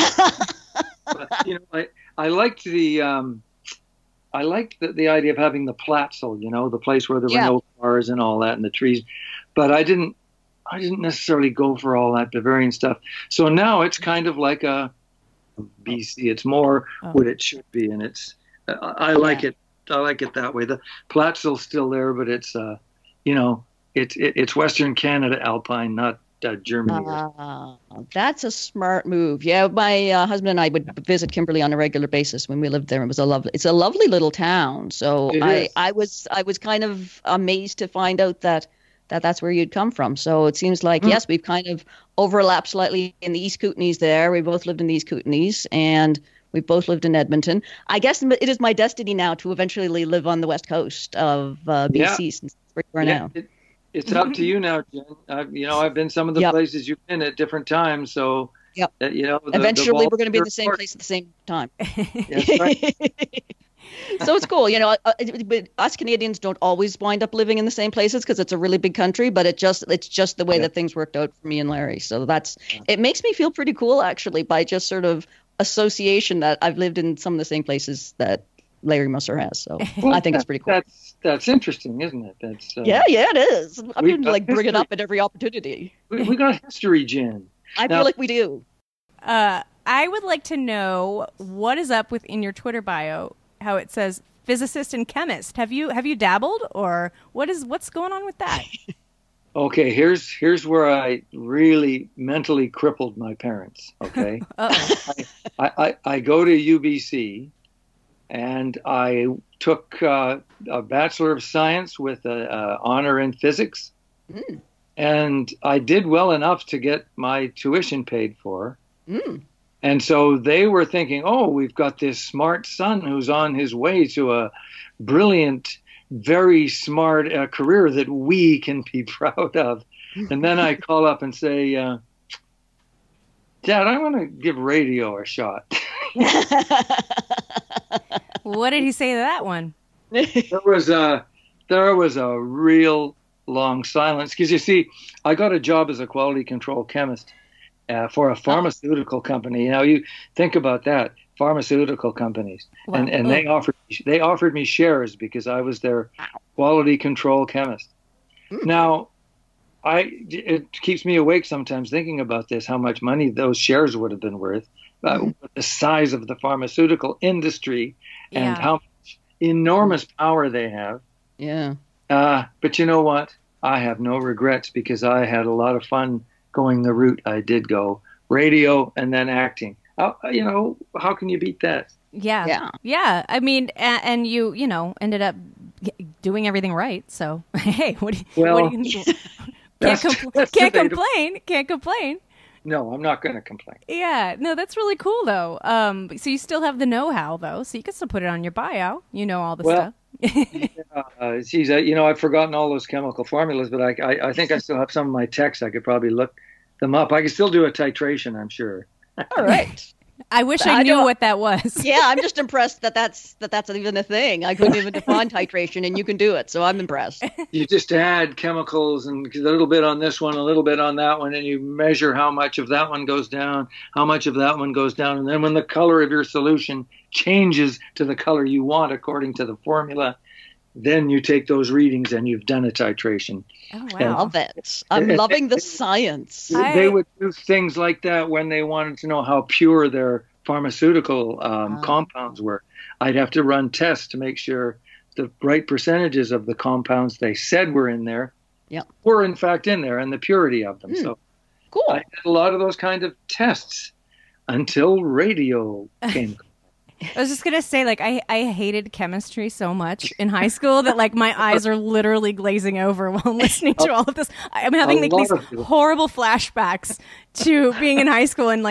But, you know, I I liked the um, I liked the, the idea of having the Platzel, you know, the place where there were Yeah. no cars and all that and the trees. But I didn't I didn't necessarily go for all that Bavarian stuff. So now it's kind of like a B C. It's more Oh. what it should be, and it's I, I like it. I like it that way. The Platzel's still there, but it's uh, you know, it's it, it's Western Canada Alpine, not uh, Germany. or- Ah, that's a smart move. Yeah, my uh, husband and I would visit Kimberly on a regular basis when we lived there. It was a lovely. It's a lovely little town. So It I, is. I was, I was kind of amazed to find out that that that's where you'd come from. So it seems like Hmm. yes, we've kind of overlapped slightly in the East Kootenays. There, we both lived in the East Kootenays, and we both lived in Edmonton. I guess it is my destiny now to eventually live on the west coast of uh, B C Yeah. since that's where we are Yeah, now. it, it's up to you now, Jen. I've, you know, I've been some of the Yep. places you've been at different times, so Yep. that, you know, the, the Eventually, ball- we're going to be in the same place at the same time. That's right. So it's cool, you know. Uh, it- but us Canadians don't always wind up living in the same places because it's a really big country. But it just it's just the way Yeah. that things worked out for me and Larry. So that's it makes me feel pretty cool actually by just sort of association that I've lived in some of the same places that Larry Musser has. So Well, I think it's that- pretty cool. That's that's interesting, isn't it? That's uh, Yeah, yeah, it is. I'm we- going to like bring it history- up at every opportunity. We, we got history, Jen. I Now- feel like we do. Uh, I would like to know what is up with in your Twitter bio, how it says physicist and chemist. Have you have you dabbled, or what is what's going on with that? Okay, here's here's where I really mentally crippled my parents. Okay, Uh-oh. I, I I go to U B C, and I took uh, a Bachelor of Science with a, a honor in physics, Mm. and I did well enough to get my tuition paid for. Mm. And so they were thinking, oh, we've got this smart son who's on his way to a brilliant, very smart uh, career that we can be proud of. And then I call up and say, uh, Dad, I want to give radio a shot. What did he say to that one? There was a, there was a real long silence because, you see, I got a job as a quality control chemist. Uh, for a pharmaceutical company. Now you think about that, pharmaceutical companies, Wow. and and they offered they offered me shares because I was their quality control chemist. Now, I it keeps me awake sometimes thinking about this, how much money those shares would have been worth, uh, the size of the pharmaceutical industry, and Yeah. how much enormous power they have. Yeah. Uh, but you know what? I have no regrets because I had a lot of fun going the route I did go, radio and then acting. Uh, you know, how can you beat that? Yeah, Yeah. yeah. I mean, and, and you, you know, ended up g- doing everything right. So, hey, what do you? Well, what do you can't that's- compl- that's can't debatable. complain. Can't complain. No, I'm not going to complain. Yeah, no, that's really cool though. Um, so you still have the know-how though, so you can still put it on your bio. You know all the Well, stuff. Uh, geez, I, you know, I've forgotten all those chemical formulas, but I, I, I think I still have some of my texts. I could probably look them up. I could still do a titration, I'm sure. All right. I wish I, I knew don't- what that was. Yeah, I'm just impressed that that's that that's even a thing. I couldn't even define titration, and you can do it. So I'm impressed. You just add chemicals and a little bit on this one, a little bit on that one, and you measure how much of that one goes down, how much of that one goes down. And then when the color of your solution changes to the color you want according to the formula, then you take those readings and you've done a titration. Oh Yeah. wow. Love it. I'm loving the science. I- They would do things like that when they wanted to know how pure their pharmaceutical um, Ah. compounds were. I'd have to run tests to make sure the right percentages of the compounds they said were in there Yep. were in fact in there, and the purity of them. Hmm. So Cool. I did a lot of those kind of tests until radio came. I was just gonna say, like, I, I hated chemistry so much in high school that like my eyes are literally glazing over while listening to all of this. I'm having A like lot these of people. horrible flashbacks to being in high school and like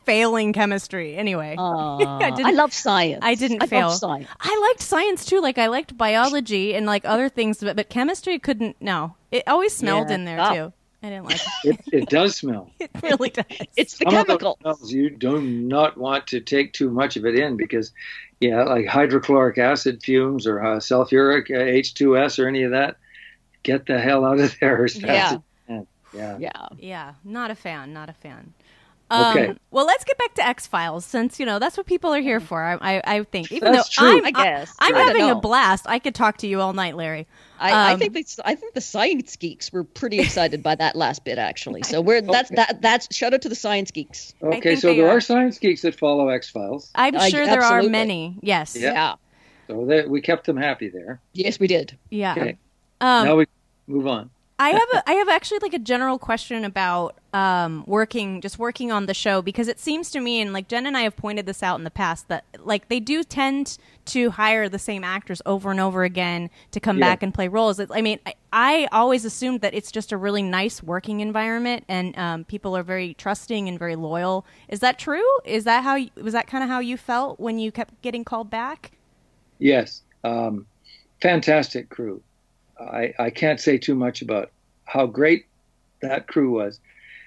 failing chemistry. Anyway, Uh, I I, didn't. love science. I didn't I fail. Love science. I liked science too. Like I liked biology and like other things, but, but chemistry couldn't. No, it always smelled Yeah, in there stop. too. I didn't like it. It, it does smell. It really does. It's the Some of those chemical. smells you do not want to take too much of it in because, yeah, like hydrochloric acid fumes or uh, sulfuric uh, H two S or any of that, get the hell out of there as fast Yeah. as you can. Yeah. Yeah. Yeah, not a fan. Not a fan. Um, Okay. Well, let's get back to X Files since you know that's what people are here for. I, I, I think, even That's though true. I'm, I guess. I, am I don't having a know. blast. I could talk to you all night, Larry. I, I Um, think the, I think the science geeks were pretty excited by that last bit actually. So we're that's that that's shout out to the science geeks. Okay, think so they there are. are science geeks that follow X Files, I'm I- sure there are absolutely. many. Yes. Yeah. Yeah. so that we kept them happy there. Yes, we did. Yeah. Okay, Um, now we move on. I have a, I have actually like a general question about um, working just working on the show because it seems to me and like Jen and I have pointed this out in the past that like they do tend to hire the same actors over and over again to come Yeah. back and play roles. It's, I mean, I, I always assumed that it's just a really nice working environment and um, people are very trusting and very loyal. Is that true? Is that how you, was that kind of how you felt when you kept getting called back? Yes, um, fantastic crew. I, I can't say too much about how great that crew was.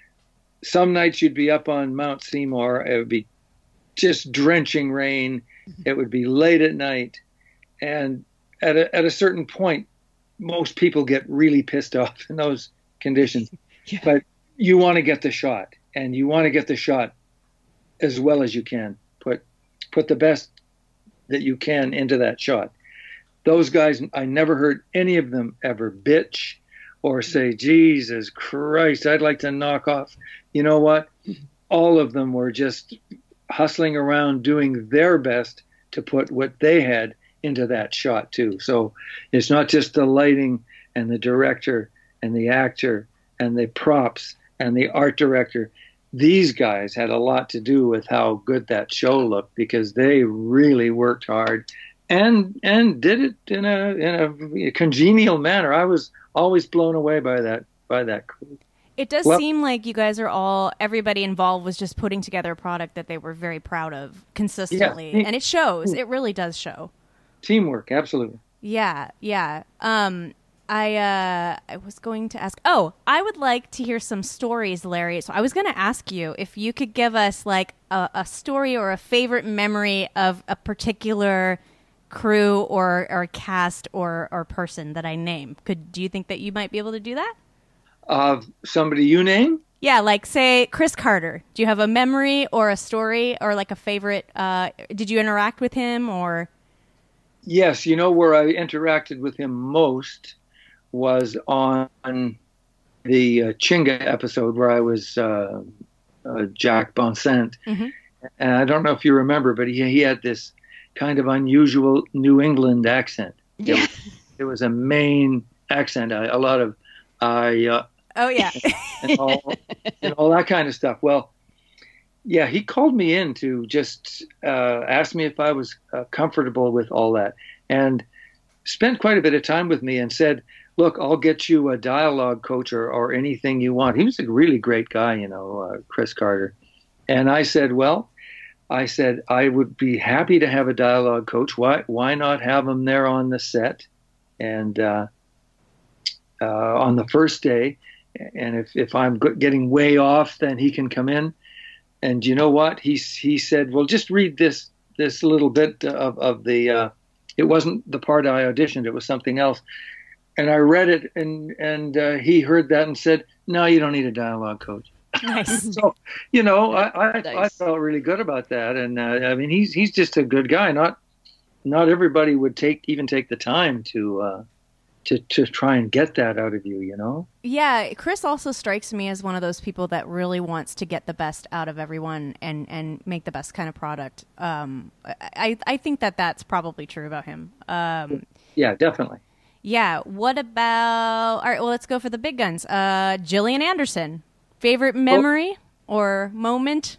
Some nights you'd be up on Mount Seymour. It would be just drenching rain. It would be late at night. And at a, at a certain point, most people get really pissed off in those conditions. Yeah. But you want to get the shot, and you want to get the shot as well as you can. Put put the best that you can into that shot. Those guys, I never heard any of them ever bitch or say, Jesus Christ, I'd like to knock off. You know what? All of them were just hustling around doing their best to put what they had into that shot too. So it's not just the lighting and the director and the actor and the props and the art director. These guys had a lot to do with how good that show looked because they really worked hard and and did it in a in a congenial manner. I was always blown away by that by that crew. It does Well- seem like you guys are all, everybody involved was just putting together a product that they were very proud of consistently. Yeah. And it shows. It really does show. Teamwork, absolutely. Yeah, yeah. Um, I uh, I was going to ask, oh, I would like to hear some stories, Larry. So I was going to ask you if you could give us like a, a story or a favorite memory of a particular crew or, or cast or, or person that I name. Could do you think that you might be able to do that? Of somebody you name? Yeah, like say Chris Carter. Do you have a memory or a story or like a favorite? Uh, did you interact with him or? Yes, you know where I interacted with him most was on the uh, Chinga episode where I was uh, uh, Jack Bonsant. Mhm. And I don't know if you remember, but he, he had this kind of unusual New England accent. It Yeah. was, it was a Maine accent, a, a lot of I uh, Oh yeah. and all, and all that kind of stuff. Well, yeah, he called me in to just uh, ask me if I was uh, comfortable with all that, and spent quite a bit of time with me and said, look, I'll get you a dialogue coach or, or anything you want. He was a really great guy, you know, uh, Chris Carter. And I said, well, I said, I would be happy to have a dialogue coach. Why, why not have him there on the set? And uh, uh, on the first day, and if, if I'm g- getting way off, then he can come in. And you know what? He, he said, well, just read this this little bit of, of the, uh, it wasn't the part I auditioned, it was something else. And I read it, and, and uh, he heard that and said, no, you don't need a dialogue coach. Nice. So, you know, I, I, Nice. I felt really good about that. And uh, I mean, he's he's just a good guy. Not not everybody would take even take the time to uh, to to try and get that out of you, you know? Yeah, Chris also strikes me as one of those people that really wants to get the best out of everyone and, and make the best kind of product. Um, I I think that that's probably true about him. Um, Yeah, definitely. yeah. What about? All right. Well, let's go for the big guns. Uh, Gillian Anderson. Favorite memory or moment?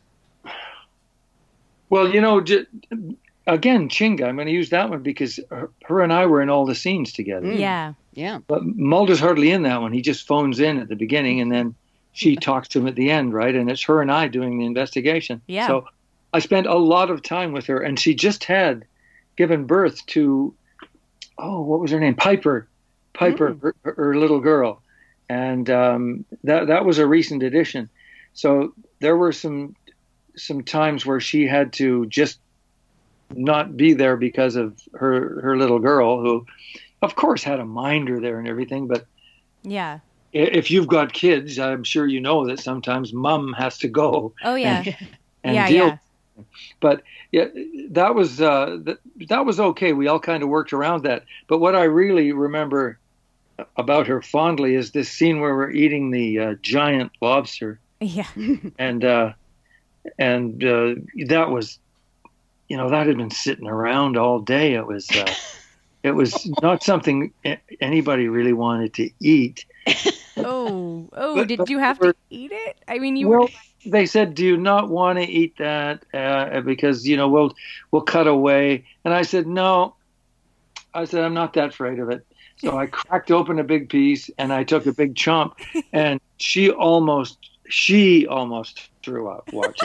Well, you know, j- again, Chinga, I'm going to use that one because her, her and I were in all the scenes together. Yeah. Yeah. But Mulder's hardly in that one. He just phones in at the beginning, and then she talks to him at the end, right? And it's her and I doing the investigation. Yeah. So I spent a lot of time with her, and she just had given birth to, oh, what was her name? Piper. Piper, Mm. her, her little girl. And um, that that was a recent addition. So there were some some times where she had to just not be there because of her her little girl, who, of course, had a minder there and everything. But Yeah. i- if you've got kids, I'm sure you know that sometimes mom has to go. Oh, yeah. And, and Yeah, deal. yeah. But yeah, that was uh, that, that was okay. We all kind of worked around that. But what I really remember about her fondly is this scene where we're eating the uh, giant lobster, Yeah. and uh, and uh, that was, you know, that had been sitting around all day. It was uh, it was not something a- anybody really wanted to eat. Oh, oh, But- did but you have we're- to eat it? I mean, you Well, were. they said, "Do you not want to eat that uh, because you know we'll we'll cut away?" And I said, "No." I said, "I'm not that afraid of it." So I cracked open a big piece and I took a big chomp, and she almost she almost threw up watching.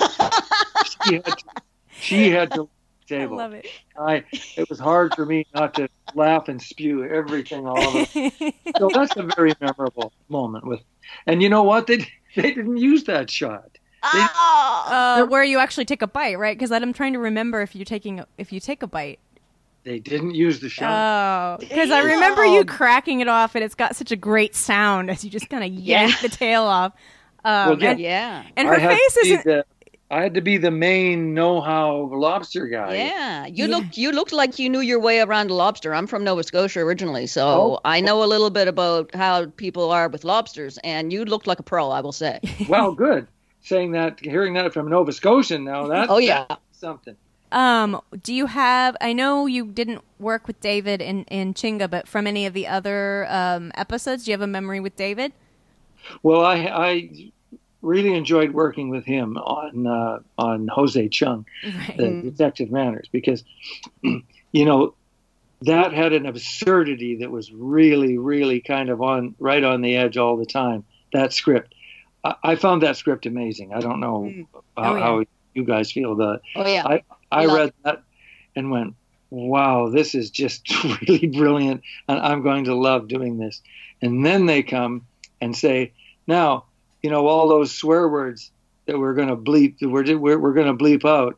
she had to, she had to leave the I table. love it. I it was hard for me not to laugh and spew everything all over. So that's a very memorable moment with. And you know what? They they didn't use that shot. Oh. Uh, where you actually take a bite, right? Because I'm trying to remember if you're taking a, if you take a bite. They didn't use the shot. Oh, because I remember you cracking it off, and it's got such a great sound as you just kind of yank the tail off. Um, Well, yeah. and, Yeah. and her I had face to be isn't. the- I had to be the main know-how lobster guy. Yeah, you Yeah. looked you looked like you knew your way around a lobster. I'm from Nova Scotia originally, so Oh. I know a little bit about how people are with lobsters, and you looked like a pro, I will say. Well, good. Saying that, hearing that from Nova Scotian now, that's, Oh, yeah. that's something. Um, do you have? I know you didn't work with David in in Chinga, but from any of the other um, episodes, do you have a memory with David? Well, I I really enjoyed working with him on uh, on Jose Chung, Right. the Detective Manners, because you know that had an absurdity that was really, really kind of on right on the edge all the time. That script, I, I found that script amazing. I don't know how, Oh, yeah. how you guys feel about it. Oh yeah. I, I love read that and went, wow, this is just really brilliant, and I'm going to love doing this. And then they come and say, now, you know, all those swear words that we're going to bleep, that we're, we're, we're going to bleep out,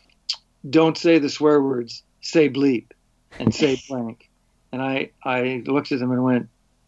don't say the swear words, say bleep and say blank. And I, I looked at them and went,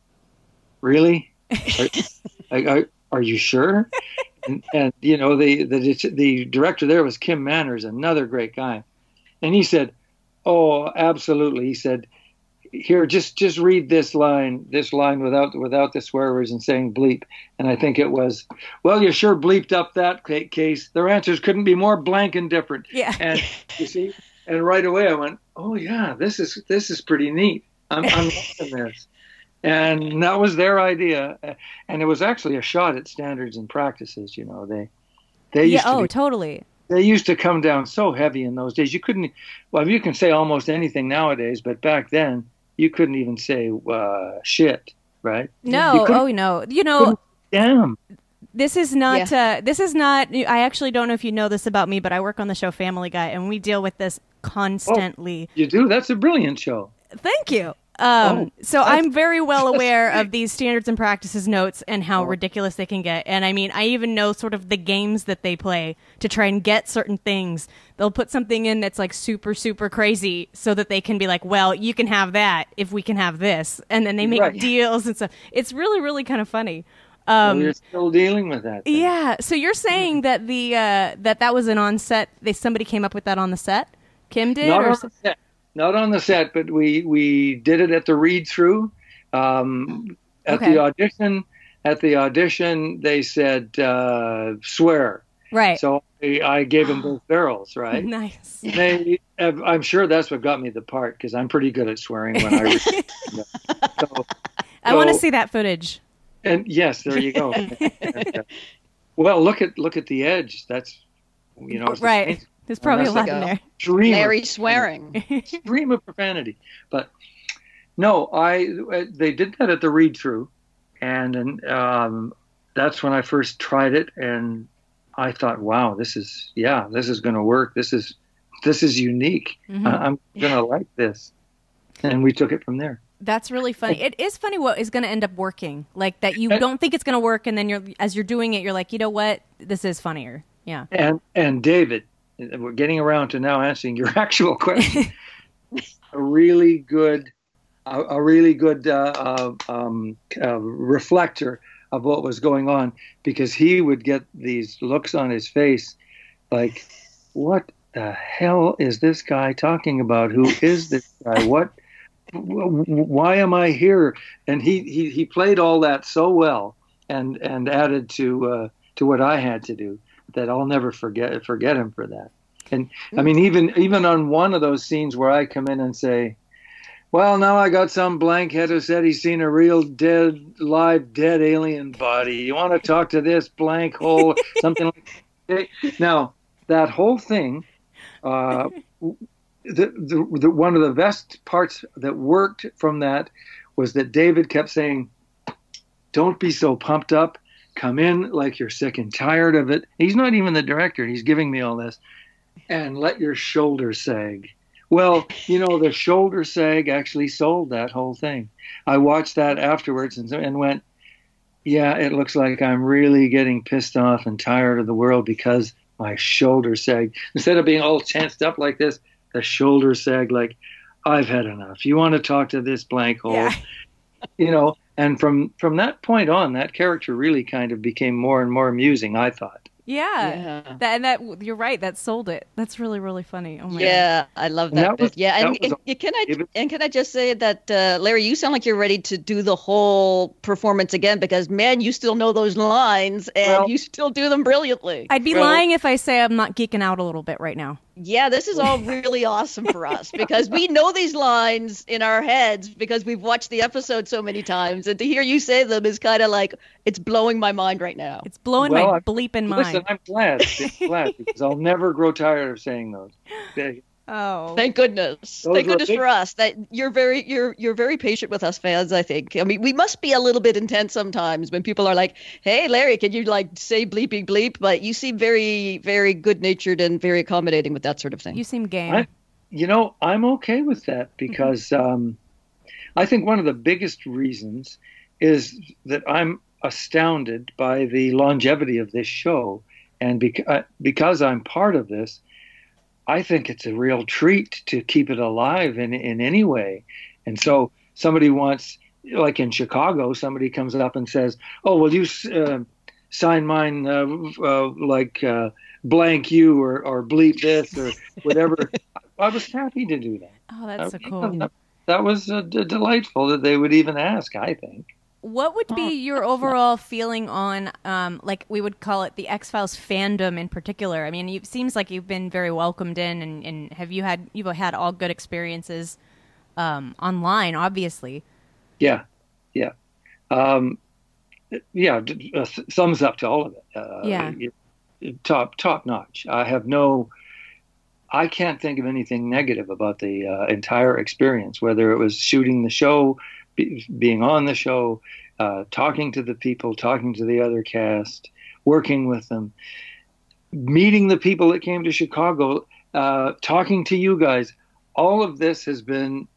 really? Are, are, are you sure? And, and you know, the, the the director there was Kim Manners, another great guy. And he said, oh, absolutely. He said, here, just just read this line, this line without without the swear words and saying bleep. And I think it was, well, you sure bleeped up that ca- case. Their answers couldn't be more blank and different. Yeah. And you see, and right away I went, oh yeah, this is this is pretty neat. I'm I'm liking this. And that was their idea, and it was actually a shot at standards and practices. You know, they they Yeah. used to Oh, be, totally. they used to come down so heavy in those days. You couldn't. Well, you can say almost anything nowadays, but back then you couldn't even say uh, shit, right? No. You couldn't- Oh no. You know. Damn. This is not. Uh, this is not. I actually don't know if you know this about me, but I work on the show Family Guy, and we deal with this constantly. You do? That's a brilliant show. Thank you. Um, Oh, so I'm very well aware of these standards and practices notes and how Oh. ridiculous they can get. And I mean, I even know sort of the games that they play to try and get certain things. They'll put something in that's like super, super crazy so that they can be like, well, you can have that if we can have this. And then they make Right. deals and stuff. It's really, really kind of funny. Well, Um, you're still dealing with that. thing. yeah. So you're saying that the uh, that that was an on set. They somebody came up with that on the set. Kim did. Not or on some- the set. Not on the set, but we, we did it at the read through. Um, at Okay. the audition, at the audition, they said uh, swear. right. So I, I gave them both barrels, right? Nice. They, I'm sure that's what got me the part because I'm pretty good at swearing when I read. so, I want to so- see that footage. And yes, there you go. And, uh, well, look at look at the edge. That's you know it's the Right. same There's probably a Well, lot that's in there. stream of Larry swearing. stream of profanity. But no, I they did that at the read through, and um, that's when I first tried it, and I thought, wow, this is yeah, this is going to work. This is this is unique. Mm-hmm. I, I'm going to like this, and we took it from there. That's really funny. It is funny what is going to end up working. Like that you don't think it's going to work, and then you're as you're doing it, you're like, you know what, this is funnier. Yeah. And and David, we're getting around to now answering your actual question. a really good, a, a really good uh, uh, um, uh, reflector of what was going on, because he would get these looks on his face, like, what the hell is this guy talking about? Who is this guy? What? Why am I here? And he, he, he played all that so well, and, and added to uh, to what I had to do, that I'll never forget forget him for that. And I mean, even even on one of those scenes where I come in and say, well, now I got some blankhead who said he's seen a real dead, live, dead alien body. You want to talk to this blank hole? Something like that. Now, that whole thing, uh, the, the, the one of the best parts that worked from that was that David kept saying, don't be so pumped up. Come in like you're sick and tired of it. He's not even the director. He's giving me all this. And let your shoulders sag. Well, you know, the shoulder sag actually sold that whole thing. I watched that afterwards and, and went, yeah, it looks like I'm really getting pissed off and tired of the world because my shoulder sag. Instead of being all tensed up like this, the shoulder sag like, I've had enough. You want to talk to this blank hole? Yeah. You know, and from, from that point on, that character really kind of became more and more amusing, I thought. Yeah, yeah. That, and that you're right. That sold it. That's really, really funny. Oh my yeah, God. I love that, that bit. Was, yeah, and, and, and can I and can I just say that uh, Larry, you sound like you're ready to do the whole performance again, because man, you still know those lines and well, you still do them brilliantly. I'd be well, lying if I say I'm not geeking out a little bit right now. Yeah, this is all really awesome for us because we know these lines in our heads because we've watched the episode so many times, and to hear you say them is kind of like it's blowing my mind right now. It's blowing well, my bleeping mind. Listen, I'm glad, I'm glad because I'll never grow tired of saying those. Oh, thank goodness! Those thank goodness big... for us that you're very you're you're very patient with us fans. I think. I mean, we must be a little bit intense sometimes when people are like, "Hey, Larry, can you like say bleeping bleep?" But you seem very very good natured and very accommodating with that sort of thing. You seem game. I, you know, I'm okay with that because mm-hmm. um, I think one of the biggest reasons is that I'm astounded by the longevity of this show, and beca- uh, because I'm part of this. I think it's a real treat to keep it alive in, in any way. And so somebody wants, like in Chicago, somebody comes up and says, oh, will you uh, sign mine uh, uh, like uh, blank you or, or bleep this or whatever. I was happy to do that. Oh, that's so I, cool. That, that was uh, d- delightful that they would even ask, I think. What would be your overall feeling on, um, like we would call it the X-Files fandom in particular? I mean, it seems like you've been very welcomed in, and, and have you had you've had all good experiences um, online, obviously. Yeah, yeah, um, yeah. Uh, thumbs up to all of it. Uh, yeah, top top notch. I have no. I can't think of anything negative about the uh, entire experience, whether it was shooting the show. Be, being on the show, uh, talking to the people, talking to the other cast, working with them, meeting the people that came to Chicago, uh, talking to you guys. All of this has been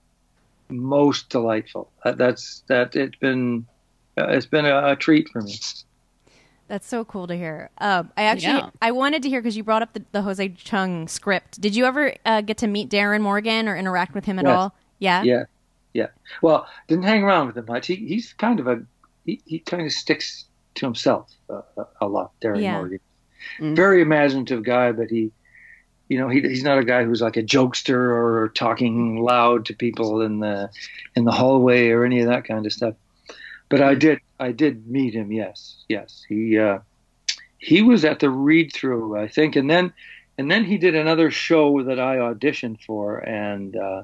most delightful. Uh, that's that. It's been uh, it's been a, a treat for me. That's so cool to hear. Uh, I actually yeah. I wanted to hear because you brought up the, the Jose Chung script. Did you ever uh, get to meet Darren Morgan or interact with him at yes. all? Yeah. Yeah. Yeah, well, didn't hang around with him much. He, he's kind of a he, he kind of sticks to himself uh, a lot. Darren yeah. Morgan, mm-hmm. very imaginative guy, but he, you know, he he's not a guy who's like a jokester or talking loud to people in the in the hallway or any of that kind of stuff. But I did I did meet him. Yes, yes, he uh, he was at the read through, I think, and then and then he did another show that I auditioned for, and. Uh,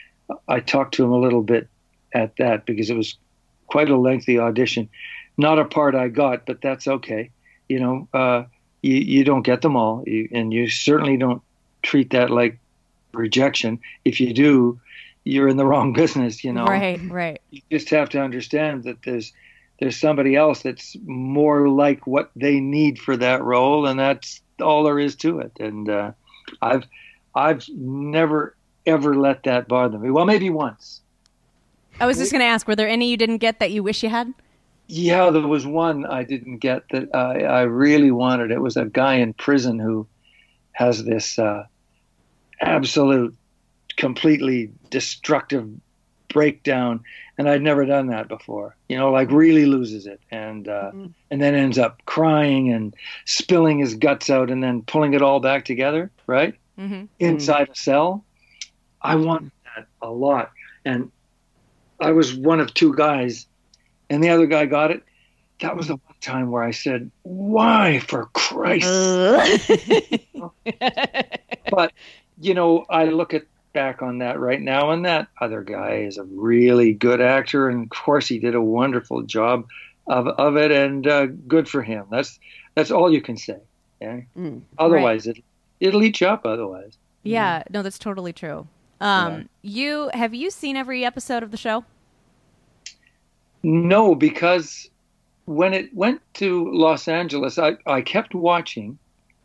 I talked to him a little bit at that because it was quite a lengthy audition. Not a part I got, but that's okay. You know, uh, you, you don't get them all, you, and you certainly don't treat that like rejection. If you do, you're in the wrong business, you know. Right, right. You just have to understand that there's there's somebody else that's more like what they need for that role, and that's all there is to it. And uh, I've I've never ever let that bother me. Well, maybe once. I was just going to ask, were there any you didn't get that you wish you had? Yeah, there was one I didn't get that I, I really wanted. It was a guy in prison who has this uh, absolute, completely destructive breakdown, and I'd never done that before. You know, like really loses it, and uh, mm-hmm. and then ends up crying and spilling his guts out, and then pulling it all back together, right? Mm-hmm. Inside mm-hmm. a cell. I wanted that a lot, and I was one of two guys, and the other guy got it. That was the one time where I said, "Why, for Christ?" Uh. But you know, I look at back on that right now, and that other guy is a really good actor, and of course he did a wonderful job of of it, and uh, good for him. That's that's all you can say. Yeah. Mm, otherwise, right. it it'll eat you up. Otherwise. Yeah. No, that's totally true. Um, yeah. You have you seen every episode of the show? No, because when it went to Los Angeles, I, I kept watching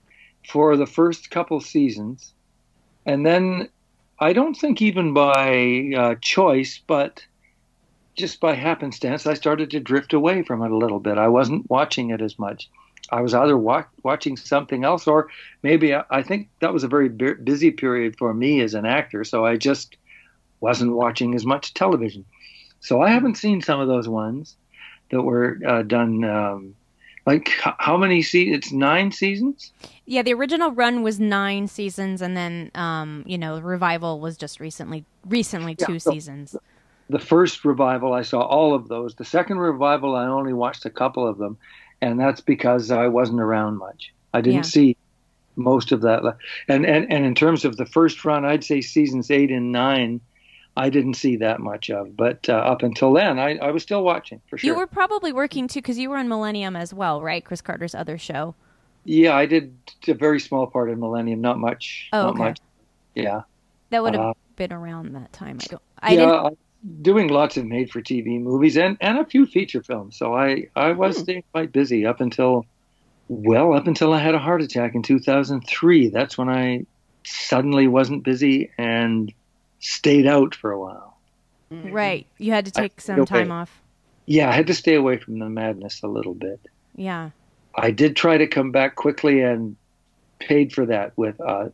for the first couple seasons, and then I don't think even by uh, choice, but just by happenstance, I started to drift away from it a little bit. I wasn't watching it as much. I was either wa- watching something else, or maybe I, I think that was a very bu- busy period for me as an actor, so I just wasn't watching as much television. So I haven't seen some of those ones that were uh, done. Um, like h- how many seasons? It's nine seasons? Yeah, the original run was nine seasons, and then um, you know, the revival was just recently, recently two yeah, so seasons. The first revival, I saw all of those. The second revival, I only watched a couple of them. And that's because I wasn't around much. I didn't yeah. see most of that. And, and and in terms of the first run, I'd say seasons eight and nine, I didn't see that much of. But uh, up until then, I, I was still watching, for sure. You were probably working, too, because you were on Millennium as well, right? Chris Carter's other show. Yeah, I did a very small part in Millennium, not much. Oh, not okay. much. Yeah. That would have uh, been around that time. I don't. I yeah, didn't... I, doing lots of made-for-T V movies and, and a few feature films. So I, I was hmm. staying quite busy up until, well, up until I had a heart attack in two thousand three. That's when I suddenly wasn't busy and stayed out for a while. Right. You had to take I, some time away. off. Yeah, I had to stay away from the madness a little bit. Yeah. I did try to come back quickly and paid for that with a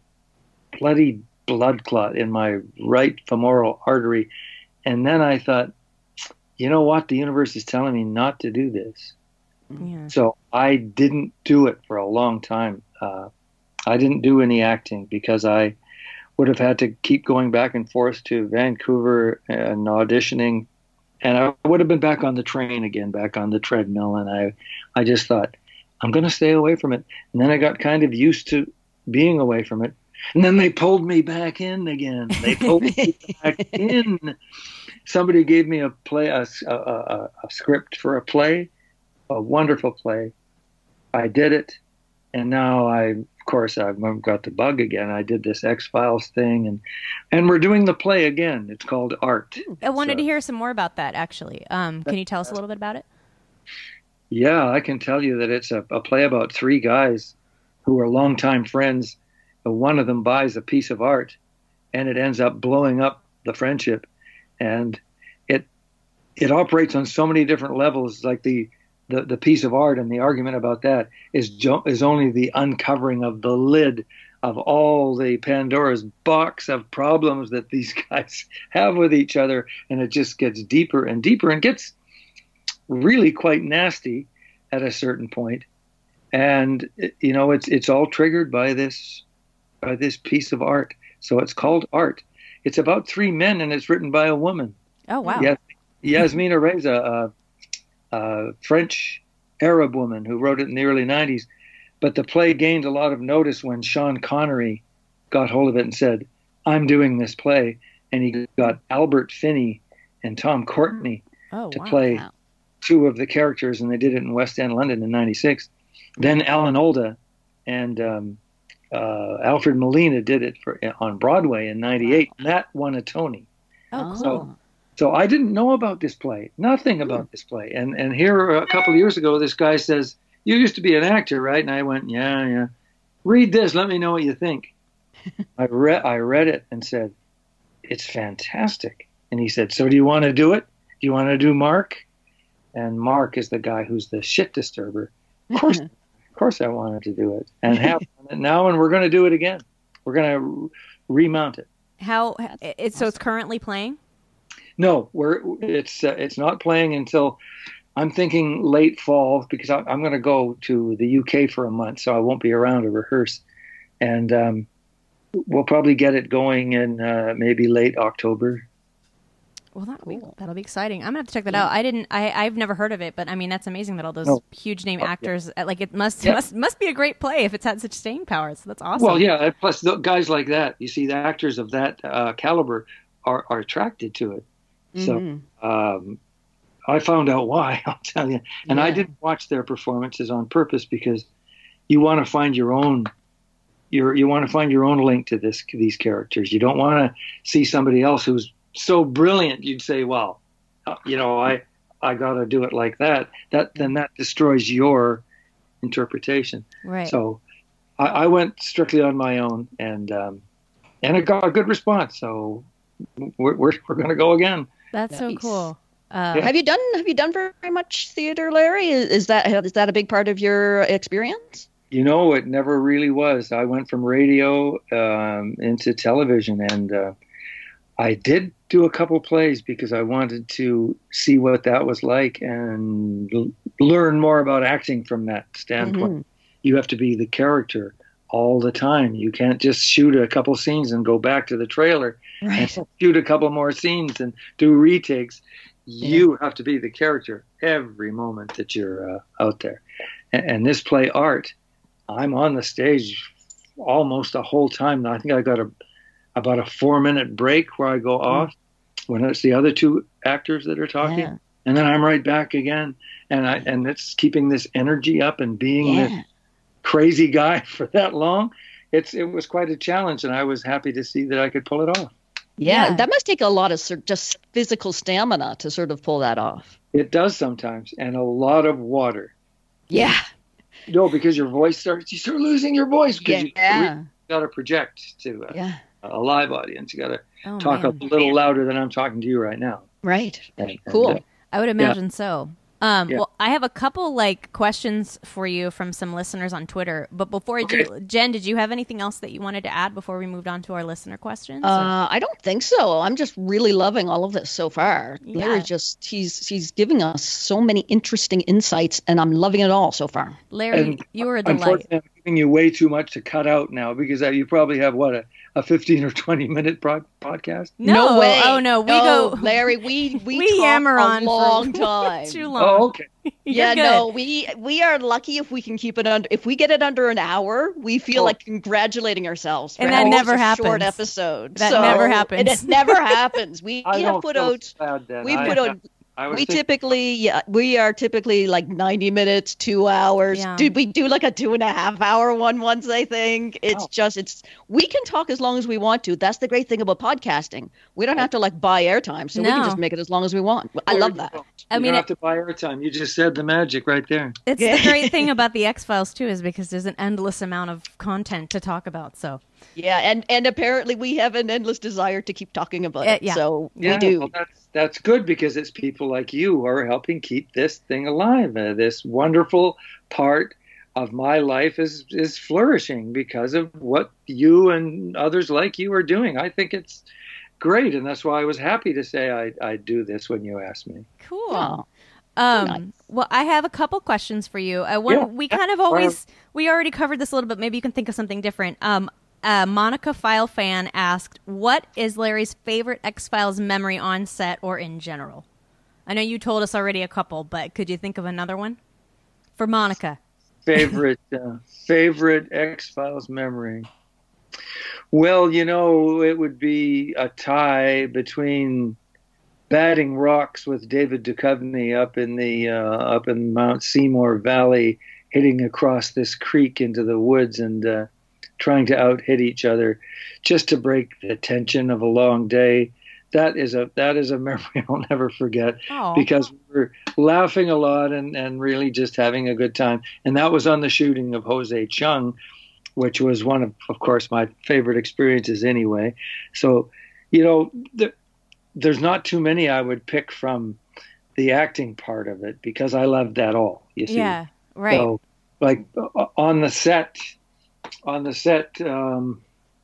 bloody blood clot in my right femoral artery. And then I thought, you know what? The universe is telling me not to do this. Yeah. So I didn't do it for a long time. Uh, I didn't do any acting because I would have had to keep going back and forth to Vancouver and auditioning. And I would have been back on the train again, back on the treadmill. And I, I just thought, I'm going to stay away from it. And then I got kind of used to being away from it. And then they pulled me back in again. They pulled me back in. Somebody gave me a play, a, a, a, a script for a play, a wonderful play. I did it, and now I, of course, I've got the bug again. I did this X-Files thing, and and we're doing the play again. It's called Art. I wanted so, to hear some more about that, actually. Um, can you tell us a little bit about it? Yeah, I can tell you that it's a, a play about three guys who are longtime friends. One of them buys a piece of art, and it ends up blowing up the friendship. And it it operates on so many different levels. Like the, the, the piece of art and the argument about that is jo- is only the uncovering of the lid of all the Pandora's box of problems that these guys have with each other. And it just gets deeper and deeper and gets really quite nasty at a certain point. And, you know, it's it's all triggered by this by this piece of art. So it's called Art. It's about three men, and it's written by a woman. Oh, wow. Yas- Yasmina Reza, a, a French Arab woman who wrote it in the early nineties. But the play gained a lot of notice when Sean Connery got hold of it and said, I'm doing this play. And he got Albert Finney and Tom Courtenay oh, to wow. play wow. two of the characters, and they did it in West End, London in ninety-six. Then Alan Alda and um, uh, Alfred Molina did it for on Broadway in ninety-eight, and that won a Tony. Oh, cool. So, So I didn't know about this play, nothing about this play. And and here a couple of years ago, this guy says, "You used to be an actor, right?" And I went, "Yeah, yeah. Read this. Let me know what you think." I read I read it and said, "It's fantastic." And he said, "So do you want to do it? Do you want to do Mark?" And Mark is the guy who's the shit disturber. Of course, of course, I wanted to do it and have it now, and we're going to do it again. We're going to remount it. How? It's so it's currently playing. No, we're it's uh, it's not playing until I'm thinking late fall because I, I'm going to go to the U K for a month, so I won't be around to rehearse, and um, we'll probably get it going in uh, maybe late October. Well, that'll be, that'll be exciting. I'm gonna have to check that out. I didn't. I I've never heard of it, but I mean that's amazing that all those no. huge name actors uh, like it must yeah. must must be a great play if it's had such staying power. So that's awesome. Well, yeah. Plus, the guys like that, you see, the actors of that uh, caliber are are attracted to it. Mm-hmm. So um, I found out why. I'll tell you. And yeah. I didn't watch their performances on purpose because you want to find your own. You're, you want to find your own link to this these characters. You don't want to see somebody else who's so brilliant. You'd say, well, uh, you know, I I got to do it like that. That then that destroys your interpretation. Right. So I, I went strictly on my own, and um, and it got a good response. So we're we're, we're going to go again. That's nice. So cool. Uh, yeah. Have you done Have you done very much theater, Larry? Is, is that is that a big part of your experience? You know, it never really was. I went from radio um, into television, and uh, I did do a couple plays because I wanted to see what that was like and l- learn more about acting from that standpoint. Mm-hmm. You have to be the character all the time. You can't just shoot a couple scenes and go back to the trailer right. and shoot a couple more scenes and do retakes. You yeah. have to be the character every moment that you're uh, out there. And, and this play, Art, I'm on the stage almost the whole time. I think I got a about a four minute break where I go mm. off when it's the other two actors that are talking, yeah. and then I'm right back again. And I and it's keeping this energy up and being yeah. this crazy guy for that long. It's it was quite a challenge, and I was happy to see that I could pull it off. Yeah, yeah. That must take a lot of just physical stamina to sort of pull that off. It does sometimes, and a lot of water. Yeah. No, because your voice starts, you start losing your voice because yeah. you got to project to uh, yeah. a live audience. You got to oh, talk man. a little louder than I'm talking to you right now. Right. And, cool. And, uh, I would imagine yeah. so. Um, yeah. Well, I have a couple like questions for you from some listeners on Twitter. But before okay. I do, Jen, did you have anything else that you wanted to add before we moved on to our listener questions? Uh, I don't think so. I'm just really loving all of this so far. Yeah. Larry just he's he's giving us so many interesting insights, and I'm loving it all so far. Larry, and you were a delight. Unfortunately, I'm giving you way too much to cut out now because uh, you probably have what a, a fifteen or twenty minute pro- podcast. No, no way. Oh no, we no, go. Larry, we we, we talk yammer a on long for time. Too long. Oh, okay. Yeah, good. no, we we are lucky if we can keep it under. If we get it under an hour, we feel Oh. like congratulating ourselves. For And that having never such a happens. Short episode. That So- never happens. And it never happens. We I have don't put feel out. bad then. We I- put out. I was We thinking- typically, yeah, we are typically like ninety minutes, two hours. Yeah. Did we do like a two and a half hour one once? I think it's Oh. just it's we can talk as long as we want to. That's the great thing about podcasting. We don't have to like buy airtime, so we can No. just make it as long as we want. I love that. You I mean, don't it- have to buy airtime. You just said the magic right there. It's Yeah. the great thing about the X-Files too, is because there's an endless amount of content to talk about. So Yeah, and and apparently we have an endless desire to keep talking about Uh, it. yeah. So Yeah, we do. well, that's that's good because it's people like you who are helping keep this thing alive. Uh, this wonderful part of my life is is flourishing because of what you and others like you are doing. I think it's great, and that's why I was happy to say I I do this when you asked me. cool. Oh, Um, nice. Well, I have a couple questions for you. Uh, one, Yeah. we kind of always, we already covered this a little bit. Maybe you can think of something different. Um, uh, Monica File Fan asked, what is Larry's favorite X-Files memory on set or in general? I know you told us already a couple, but could you think of another one? For Monica. Favorite uh, favorite X-Files memory. Well, you know, it would be a tie between batting rocks with David Duchovny up in the uh, up in Mount Seymour Valley, hitting across this creek into the woods and uh, trying to out hit each other, just to break the tension of a long day. that is a that is a memory I'll never forget Oh. because we were laughing a lot and, and really just having a good time. And that was on the shooting of Jose Chung, which was one of, of course, my favorite experiences anyway. So, you know, there, there's not too many I would pick from the acting part of it because I loved that all. You see, Yeah, right. So, like uh, on the set, on the set. Um,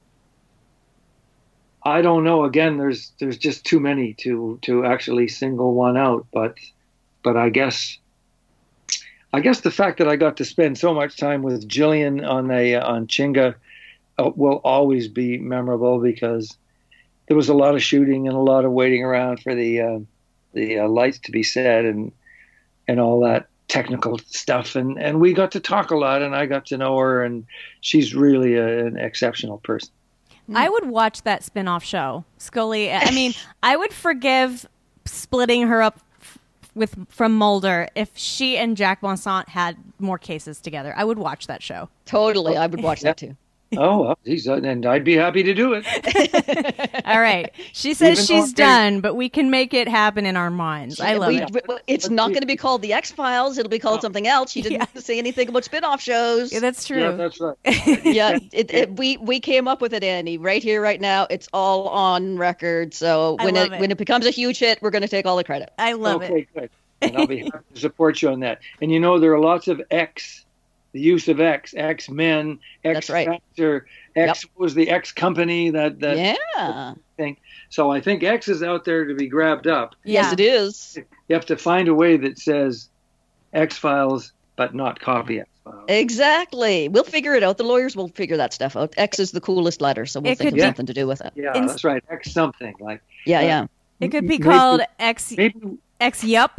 I don't know. Again, there's there's just too many to to actually single one out. But but I guess I guess the fact that I got to spend so much time with Jillian on a on Chinga uh, will always be memorable because there was a lot of shooting and a lot of waiting around for the uh, the uh, lights to be set and and all that technical stuff. And and we got to talk a lot, and I got to know her, and she's really a, an exceptional person. I would watch that spin-off show, Scully. I mean, I would forgive splitting her up f- with from Mulder if she and Jack Bonsant had more cases together. I would watch that show. Totally, I would watch that too. Oh, well, geez, and I'd be happy to do it. All right. She says Even she's though- done, but we can make it happen in our minds. I love We- it. we- It's not going to be called The X-Files. It'll be called something else. She didn't Yeah. say anything about spin-off shows. Yeah, that's true. Yeah, that's right. yeah, it, it, we we came up with it, Annie. Right here, right now. It's all on record. So I when love it, it. when it becomes a huge hit, we're going to take all the credit. I love okay, it. good. And I'll be happy to support you on that. And you know, there are lots of X, the use of X, X-Men, That's right. X-Factor, X was the X company that, that Yeah. thing. So I think X is out there to be grabbed up. Yes, Yeah. it is. You have to find a way that says X-Files, but not copy X-Files. Exactly. We'll figure it out. The lawyers will figure that stuff out. X is the coolest letter, so we'll It think could of be- something to do with it. Yeah, In- that's right. X something. Like Yeah, Uh, yeah. It could be maybe- called X Maybe X Yup.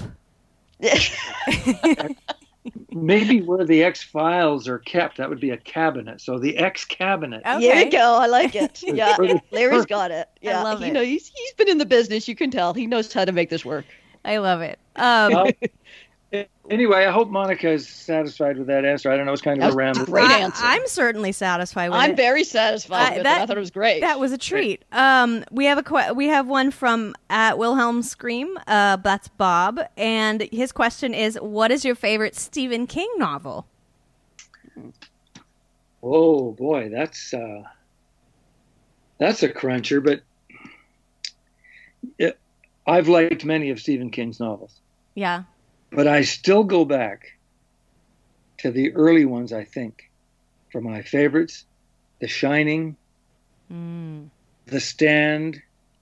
maybe where the X files are kept, that would be a cabinet. So the X cabinet. Okay. There you go. I like it. Yeah, Pretty- Larry's got it. Yeah, love you it. know, he's he's been in the business. You can tell he knows how to make this work. I love it. Um, Well, anyway, I hope Monica is satisfied with that answer. I don't know. It's kind That of a was random. great I, answer. I'm certainly satisfied with I'm it. very satisfied I- with that- it. I thought it was great. That was a treat. Um, we have a que- we have one from at Wilhelm Scream. Uh, that's Bob, and his question is, "What is your favorite Stephen King novel?" Oh boy, that's uh, that's a cruncher. But it, I've liked many of Stephen King's novels, Yeah. but I still go back to the early ones. I think for my favorites, The Shining, Mm. The Stand.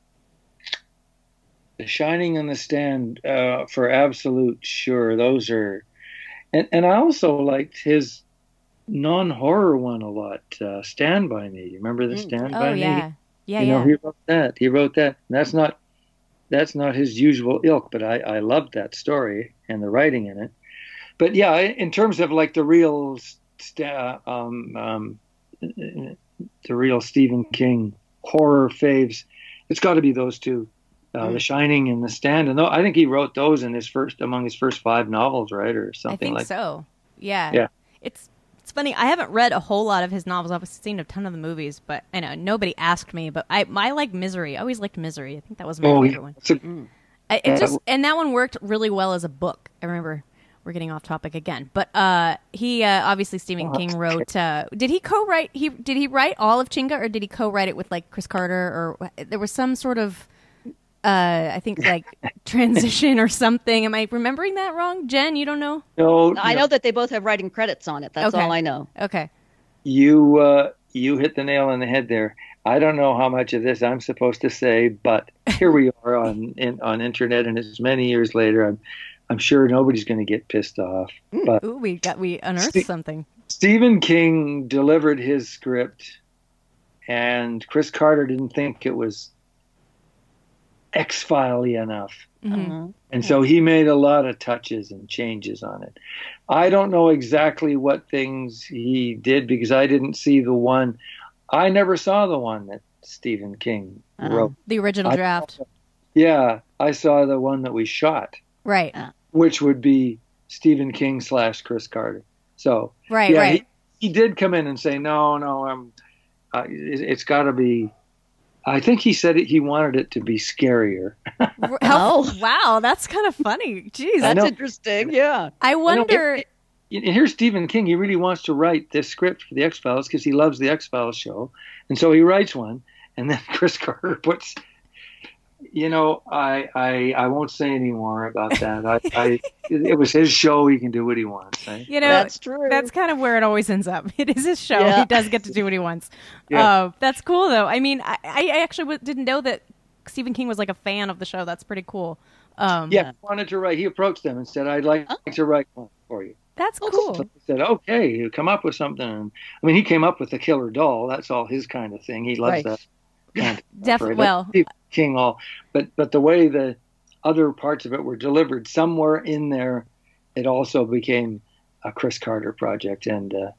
The Shining and The Stand, uh, for absolute sure. Those are, and and I also liked his non-horror one a lot. Uh, Stand by Me. You remember the Mm. Stand Oh by Me? yeah. Yeah. you yeah. know, he wrote that. He wrote that. And that's not that's not his usual ilk, but I I loved that story and the writing in it. But yeah, in terms of like the real, sta- um, um, the real Stephen King horror faves, it's got to be those two. Uh, Mm. The Shining and The Stand, and tho- I think he wrote those in his first among his first five novels, right, or I something think like. so. Yeah. Yeah. It's it's funny. I haven't read a whole lot of his novels. I've seen a ton of the movies, but I know nobody asked me. But I I like Misery. I always liked Misery. I think that was my Oh, favorite yeah. one. It's a- I, it Yeah. just and that one worked really well as a book. I remember we're getting off topic again, but uh, he uh, obviously Stephen Oh, King wrote. Uh, did he co-write? He did he write all of Chinga, or did he co-write it with like Chris Carter? Or there was some sort of uh, I think like transition or something. Am I remembering that wrong, Jen? You don't know? no, I no. know that they both have writing credits on it. That's Okay. all I know. Okay. You uh, you hit the nail on the head there. I don't know how much of this I'm supposed to say, but here we are on in, on internet, and it's many years later. I'm I'm sure nobody's going to get pissed off. But Ooh, we got we unearthed Ste- something. Stephen King delivered his script, and Chris Carter didn't think it was X-File-y enough. Mhm. Uh-huh. And so he made a lot of touches and changes on it. I don't know exactly what things he did because I didn't see the one. I never saw the one that Stephen King Uh-huh. wrote. The original I- draft, Yeah, I saw the one that we shot, right? which would be Stephen King slash Chris Carter. So Right, yeah, right. he, he did come in and say, no, no, I'm. Uh, it, it's got to be I think he said it, he wanted it to be scarier. How, oh. Wow, that's kind of funny. Jeez. That's interesting, yeah. I wonder... I know, it, it, and here's Stephen King. He really wants to write this script for the X-Files because he loves the X-Files show. And so he writes one, and then Chris Carter puts... You know, I, I I won't say any more about that. I, I it was his show. He can do what he wants. Right? You know, that's true. That's kind of where it always ends up. It is his show. Yeah. He does get to do what he wants. Yeah. Uh, that's cool, though. I mean, I, I actually w- didn't know that Stephen King was like a fan of the show. That's pretty cool. Um, yeah, he wanted to write. He approached them and said, "I'd like oh. to write one for you." That's Oh, cool. So he said, "Okay, you come up with something." And, I mean, he came up with the Killer Doll. That's all his kind of thing. He loves Right. that. Kind of Definitely. Well, King all, but but the way the other parts of it were delivered, somewhere in there, it also became a Chris Carter project, and uh,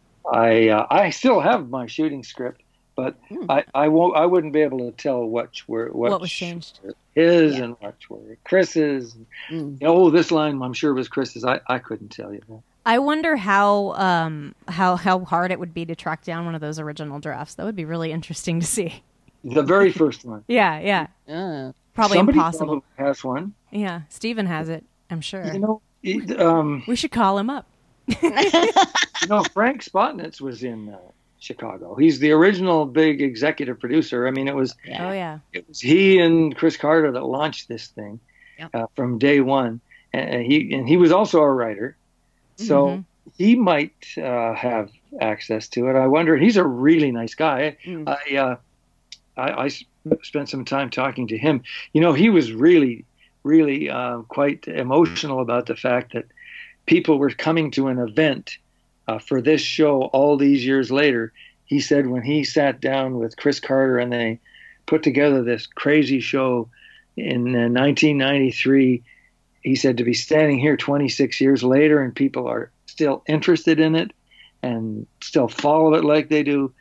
I uh, I still have my shooting script, but mm. I I won't I wouldn't be able to tell which were what, what was changed, his yeah. and which were Chris's. Mm. You know, oh, this line I'm sure was Chris's. I, I couldn't tell you that. I wonder how um how how hard it would be to track down one of those original drafts. That would be really interesting to see. The very first one. Yeah, yeah. Yeah. Probably Somebody impossible. probably has one. Yeah, Steven has it, I'm sure. You know, it, um, we should call him up. you know, Frank Spotnitz was in uh, Chicago. He's the original big executive producer. I mean, it was Oh, yeah. it was he and Chris Carter that launched this thing Yep. uh, from day one, and he and he was also a writer, so Mhm. he might uh, have access to it. I wonder. He's a really nice guy. Mm. I, uh, I I spent some time talking to him. You know, he was really, really uh, quite emotional about the fact that people were coming to an event uh, for this show all these years later. He said when he sat down with Chris Carter and they put together this crazy show in uh, nineteen ninety-three, he said to be standing here twenty-six years later and people are still interested in it and still follow it like they do.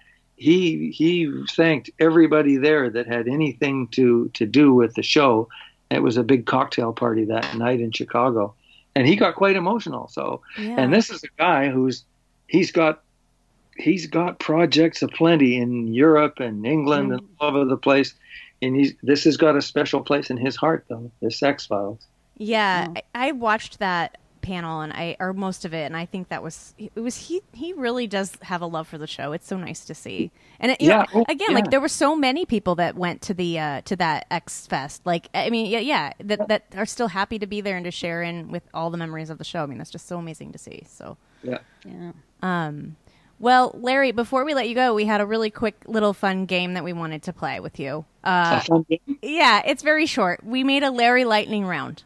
He he thanked everybody there that had anything to, to do with the show. It was a big cocktail party that night in Chicago, and he got quite emotional. So, Yeah. and this is a guy who's he's got he's got projects aplenty in Europe and England Mm. and all over the place, and he's this has got a special place in his heart, though. This X-Files. Yeah, Oh. I, I watched that panel and I or most of it, and I think that was it was he he really does have a love for the show. It's so nice to see. And it, you Yeah. know, Oh, again, yeah. like there were so many people that went to the uh, to that X Fest. Like I mean, yeah, yeah, that that are still happy to be there and to share in with all the memories of the show. I mean, that's just so amazing to see. So, Yeah. Yeah. um, well, Larry, before we let you go, we had a really quick little fun game that we wanted to play with you. Uh, A fun game? yeah, it's very short. We made a Larry lightning round.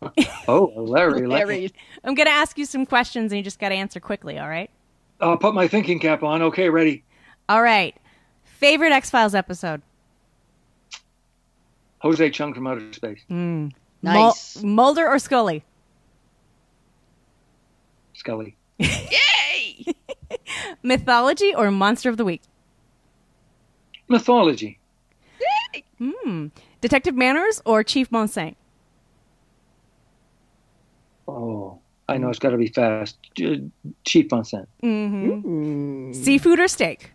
Oh, Larry. Larry. Larry. I'm going to ask you some questions and you just got to answer quickly, all right? I'll put my thinking cap on. Okay, ready. All right. Favorite X-Files episode? Jose Chung from Outer Space. Mul- Nice. Mulder or Scully? Scully. Yay! Mythology or Monster of the Week? Mythology. Hmm. Detective Manners or Chief Monsant? Oh, I know it's got to be fast. Uh, Chief Monsant. Mm-hmm. Mm. Seafood or steak?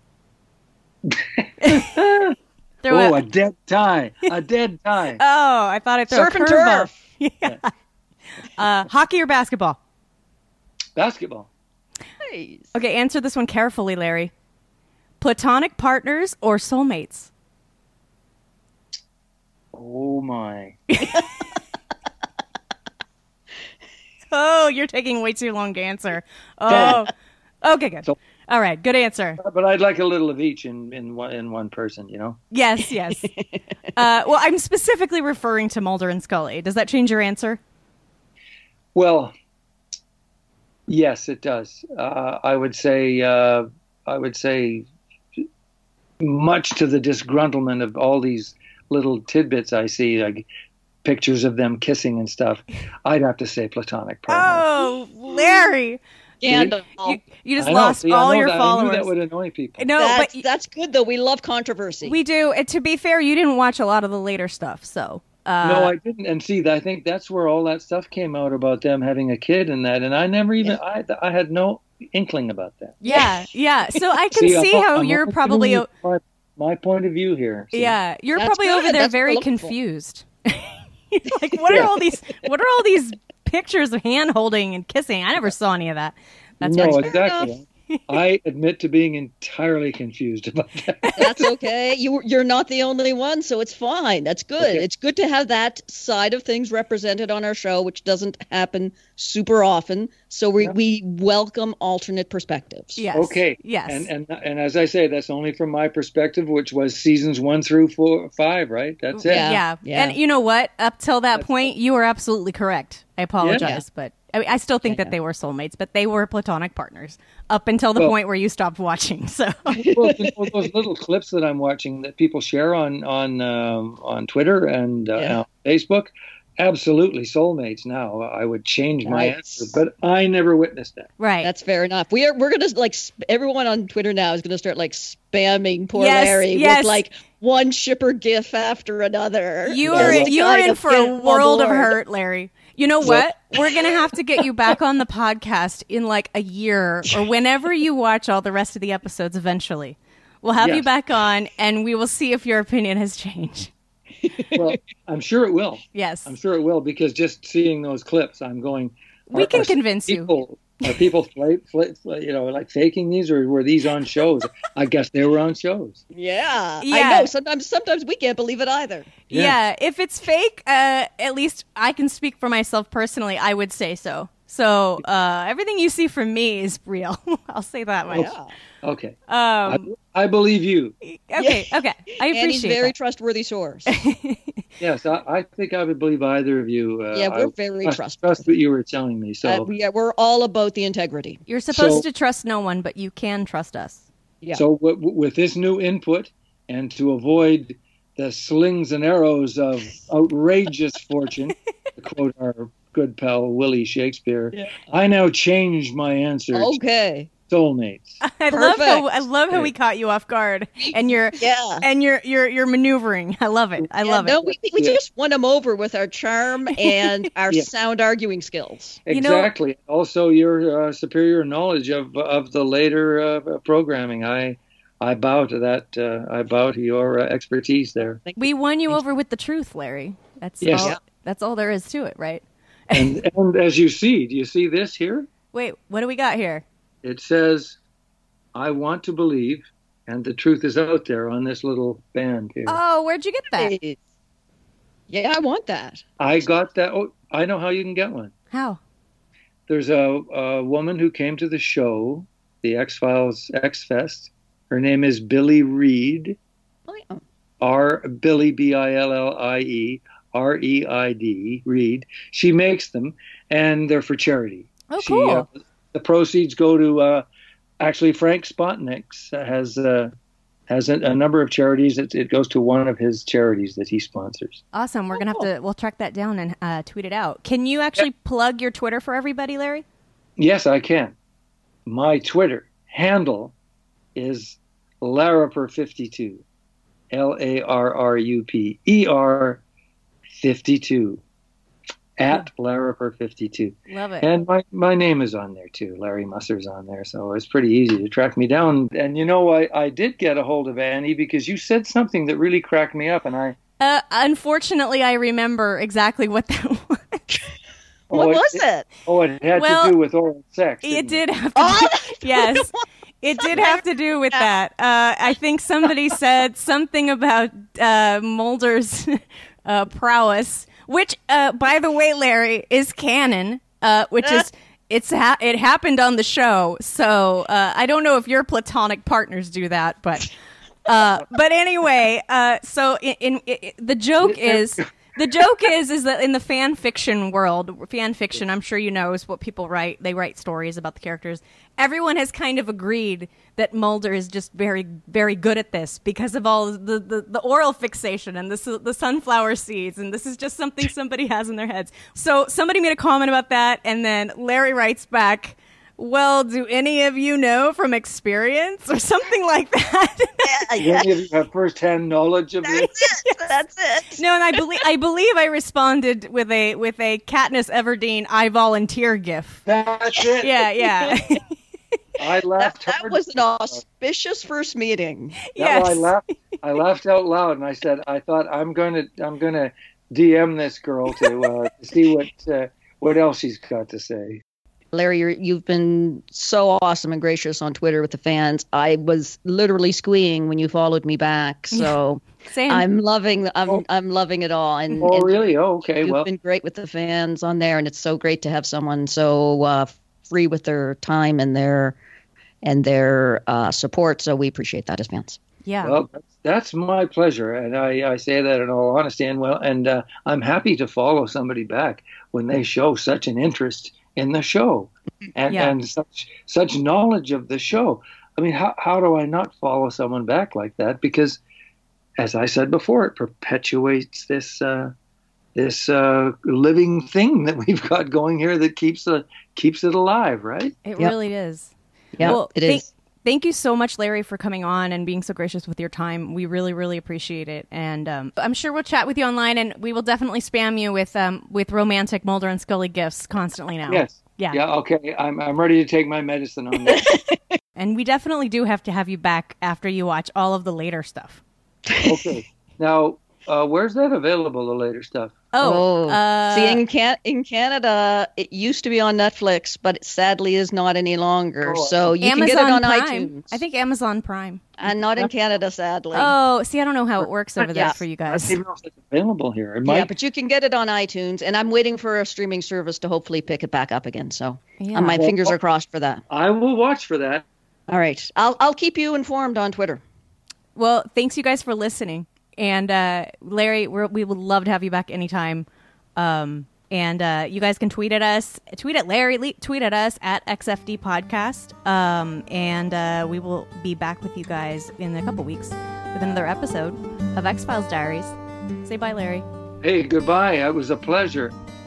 Oh, Throw a a- dead tie. A dead tie. oh, I thought I'd throw Surf a and curveball. turf. Yeah. Uh, hockey or basketball? Basketball. Nice. Okay, answer this one carefully, Larry. Platonic partners or soulmates? Oh, my. Oh, you're taking way too long to answer. Oh, okay, good. So- All right, good answer. But I'd like a little of each in, in, one, in one person, you know? Yes, yes. uh, well, I'm specifically referring to Mulder and Scully. Does that change your answer? Well, yes, it does. Uh, I would say, uh, I would say, much to the disgruntlement of all these little tidbits I see, like pictures of them kissing and stuff, I'd have to say platonic partners. Oh, Larry. Scandal. You, you just I know, lost see, I all know your that, I followers. knew that would annoy people. No, that's, but that's good, though. We love controversy. we do. And to be fair, you didn't watch a lot of the later stuff, so. Uh, No, I didn't. And see, I think that's where all that stuff came out about them having a kid and that. And I never even, I, I had no inkling about that. yeah, yeah. So I can See, see I'm- how I'm you're only probably. giving you my, my point of view here. See? Yeah, you're That's probably good. over there That's what very we're looking for. confused. Like, what are all these? What are all these pictures of hand holding and kissing? I never saw any of that. That's no, pretty- exactly. I admit to being entirely confused about that. That's okay. You you're not the only one, so it's fine. That's good. Okay. It's good to have that side of things represented on our show, which doesn't happen super often. So we, we welcome alternate perspectives. Yes. Okay. Yes. And and and as I say, that's only from my perspective, which was seasons one through four, five. Right. That's it. Yeah. yeah. yeah. And you know what? Up till that point, you were absolutely correct. I apologize, but I, mean, I still think that they were soulmates, but they were platonic partners up until the Well- point where you stopped watching. So Well, you know, those little clips that I'm watching that people share on on um, on Twitter and uh, Yeah. on Facebook, absolutely soulmates. Now I would change my Nice. answer, but I never witnessed that. right. That's fair enough. We are we're gonna like sp- everyone on Twitter now is gonna start like spamming poor Yes, Larry yes. with like one shipper gif after another. You Yeah, are we'll you kind are in of for get a on world of board. hurt, Larry. You know what? We're gonna have to get you back on the podcast in like a year or whenever you watch all the rest of the episodes. Eventually, we'll have you Yes. back on, and we will see if your opinion has changed. Well, I'm sure it will. Yes, I'm sure it will because just seeing those clips, I'm going. We are- can are convince you. people, Are people, fla- fla- fla- you know, like faking these, or were these on shows? I guess they were on shows. Yeah, Yeah. I know. Sometimes sometimes we can't believe it either. yeah. Yeah. If it's fake, uh, at least I can speak for myself personally. I would say so. So uh, everything you see from me is real. I'll say that much. Yeah. Okay, Um, I, I believe you. okay, okay. I And he's appreciate very that. trustworthy source. Yes, I, I think I would believe either of you. Uh, Yeah, we're I very trust, trustworthy. trust what you were telling me. So, Uh, we are, we're all about the integrity. You're supposed So- to trust no one, but you can trust us. Yeah. so w- w- with this new input, and to avoid the slings and arrows of outrageous fortune, to quote our good pal Willie Shakespeare, Yeah. I now change my answer Okay. to soulmates. I love how Perfect. I love how we caught you off guard and you're Yeah. and you're you're you're maneuvering. I love it. I Yeah, love no, it. we, we Yeah. just won him over with our charm and our Yeah. sound arguing skills. You know- Exactly. Also, your uh, superior knowledge of of the later uh, programming. I I bow to that. Uh, I bow to your uh, expertise there. We won you over with the truth, Larry. That's Yes. all, Yeah. that's all there is to it, right? And and as you see, do you see this here? Wait, what do we got here? It says, "I want to believe," and the truth is out there on this little band here. Oh, where'd you get that? Hey. Yeah, I want that. I got that. Oh, I know how you can get one. How? There's a, a woman who came to the show, the X Files X Fest. Her name is Billy Reed. Oh, yeah. R Billy B I L L I E R E I D Reed. She makes them, and they're for charity. Oh, She, cool. uh, the proceeds go to uh, actually Frank Spotniks has uh, has a, a number of charities. It, it goes to one of his charities that he sponsors. Awesome. We're gonna have to we'll track that down and uh, tweet it out. Can you actually plug your Twitter for everybody, Larry? Yes, I can. My Twitter handle is Larruper fifty-two. L A R R U P E R fifty-two. At Larruper fifty-two. Love it. And my, my name is on there too. Larry Musser's on there. So it's pretty easy to track me down. And you know, I, I did get a hold of Annie because you said something that really cracked me up. And I. Uh, unfortunately, I remember exactly what that was. What oh, was it? Oh, it had Well, to do with oral sex. It didn't did have to. Oh, do, yes, it did have to do with that. Uh, I think somebody said something about uh, Mulder's uh, prowess, which, uh, by the way, Larry, is canon. Uh, which is it's ha- it happened on the show. So uh, I don't know if your platonic partners do that, but uh, but anyway. Uh, so in, in, in the joke is. The joke is, is that in the fan fiction world, fan fiction, I'm sure you know, is what people write. They write stories about the characters. Everyone has kind of agreed that Mulder is just very, very good at this because of all the, the, the oral fixation and the, the sunflower seeds. And this is just something somebody has in their heads. So somebody made a comment about that. And then Larry writes back, well, do any of you know from experience or something like that? Yeah, Do any of you have first-hand knowledge of this? That's it. That's it. No, and I believe I believe I responded with a with a Katniss Everdeen I volunteer gif. That's it. Yeah, yeah. I That, laughed that hard. was an auspicious first meeting. Yeah, well, I Yes. laughed. I laughed out loud and I said, I thought I'm gonna I'm gonna D M this girl to uh, to see what uh, what else she's got to say. Larry, you're, you've been so awesome and gracious on Twitter with the fans. I was literally squeeing when you followed me back. So Same. I'm loving I'm Oh. I'm loving it all. And, Oh, and really? Oh, okay. you've Well, been great with the fans on there, and it's so great to have someone so uh, free with their time and their and their uh, support. So we appreciate that as fans. Yeah. well, that's, that's my pleasure, and I, I say that in all honesty. And well, and uh, I'm happy to follow somebody back when they show such an interest in the show, and Yeah. and such such knowledge of the show. I mean, how how do I not follow someone back like that? Because, as I said before, it perpetuates this uh, this uh, living thing that we've got going here that keeps uh, keeps it alive, right? It Yep. really is. Yeah, Well, it thank- is. Thank you so much, Larry, for coming on and being so gracious with your time. We really, really appreciate it. And um, I'm sure we'll chat with you online, and we will definitely spam you with um, with romantic Mulder and Scully gifts constantly now. Yes. Yeah. Yeah. Okay. I'm I'm ready to take my medicine on that. And we definitely do have to have you back after you watch all of the later stuff. Okay. Now, uh, where's that available? The later stuff. Oh, uh, see, in Can in Canada, it used to be on Netflix, but it sadly is not any longer. Oh, so you Amazon can get it on Prime. iTunes. I think Amazon Prime. and not in Canada, sadly. Oh, see, I don't know how it works over there Yeah. for you I guys. don't even know if it's available here. It yeah, might. but you can get it on iTunes, and I'm waiting for a streaming service to hopefully pick it back up again. So Yeah. uh, my Well, fingers are crossed for that. I will watch for that. All right, I'll I'll keep you informed on Twitter. Well, thanks you guys for listening. And uh, Larry, we're, we would love to have you back anytime. Um, and uh, you guys can tweet at us, tweet at Larry, le- tweet at us at X F D Podcast. Um, and uh, we will be back with you guys in a couple weeks with another episode of X-Files Diaries. Say bye, Larry. Hey, goodbye. It was a pleasure.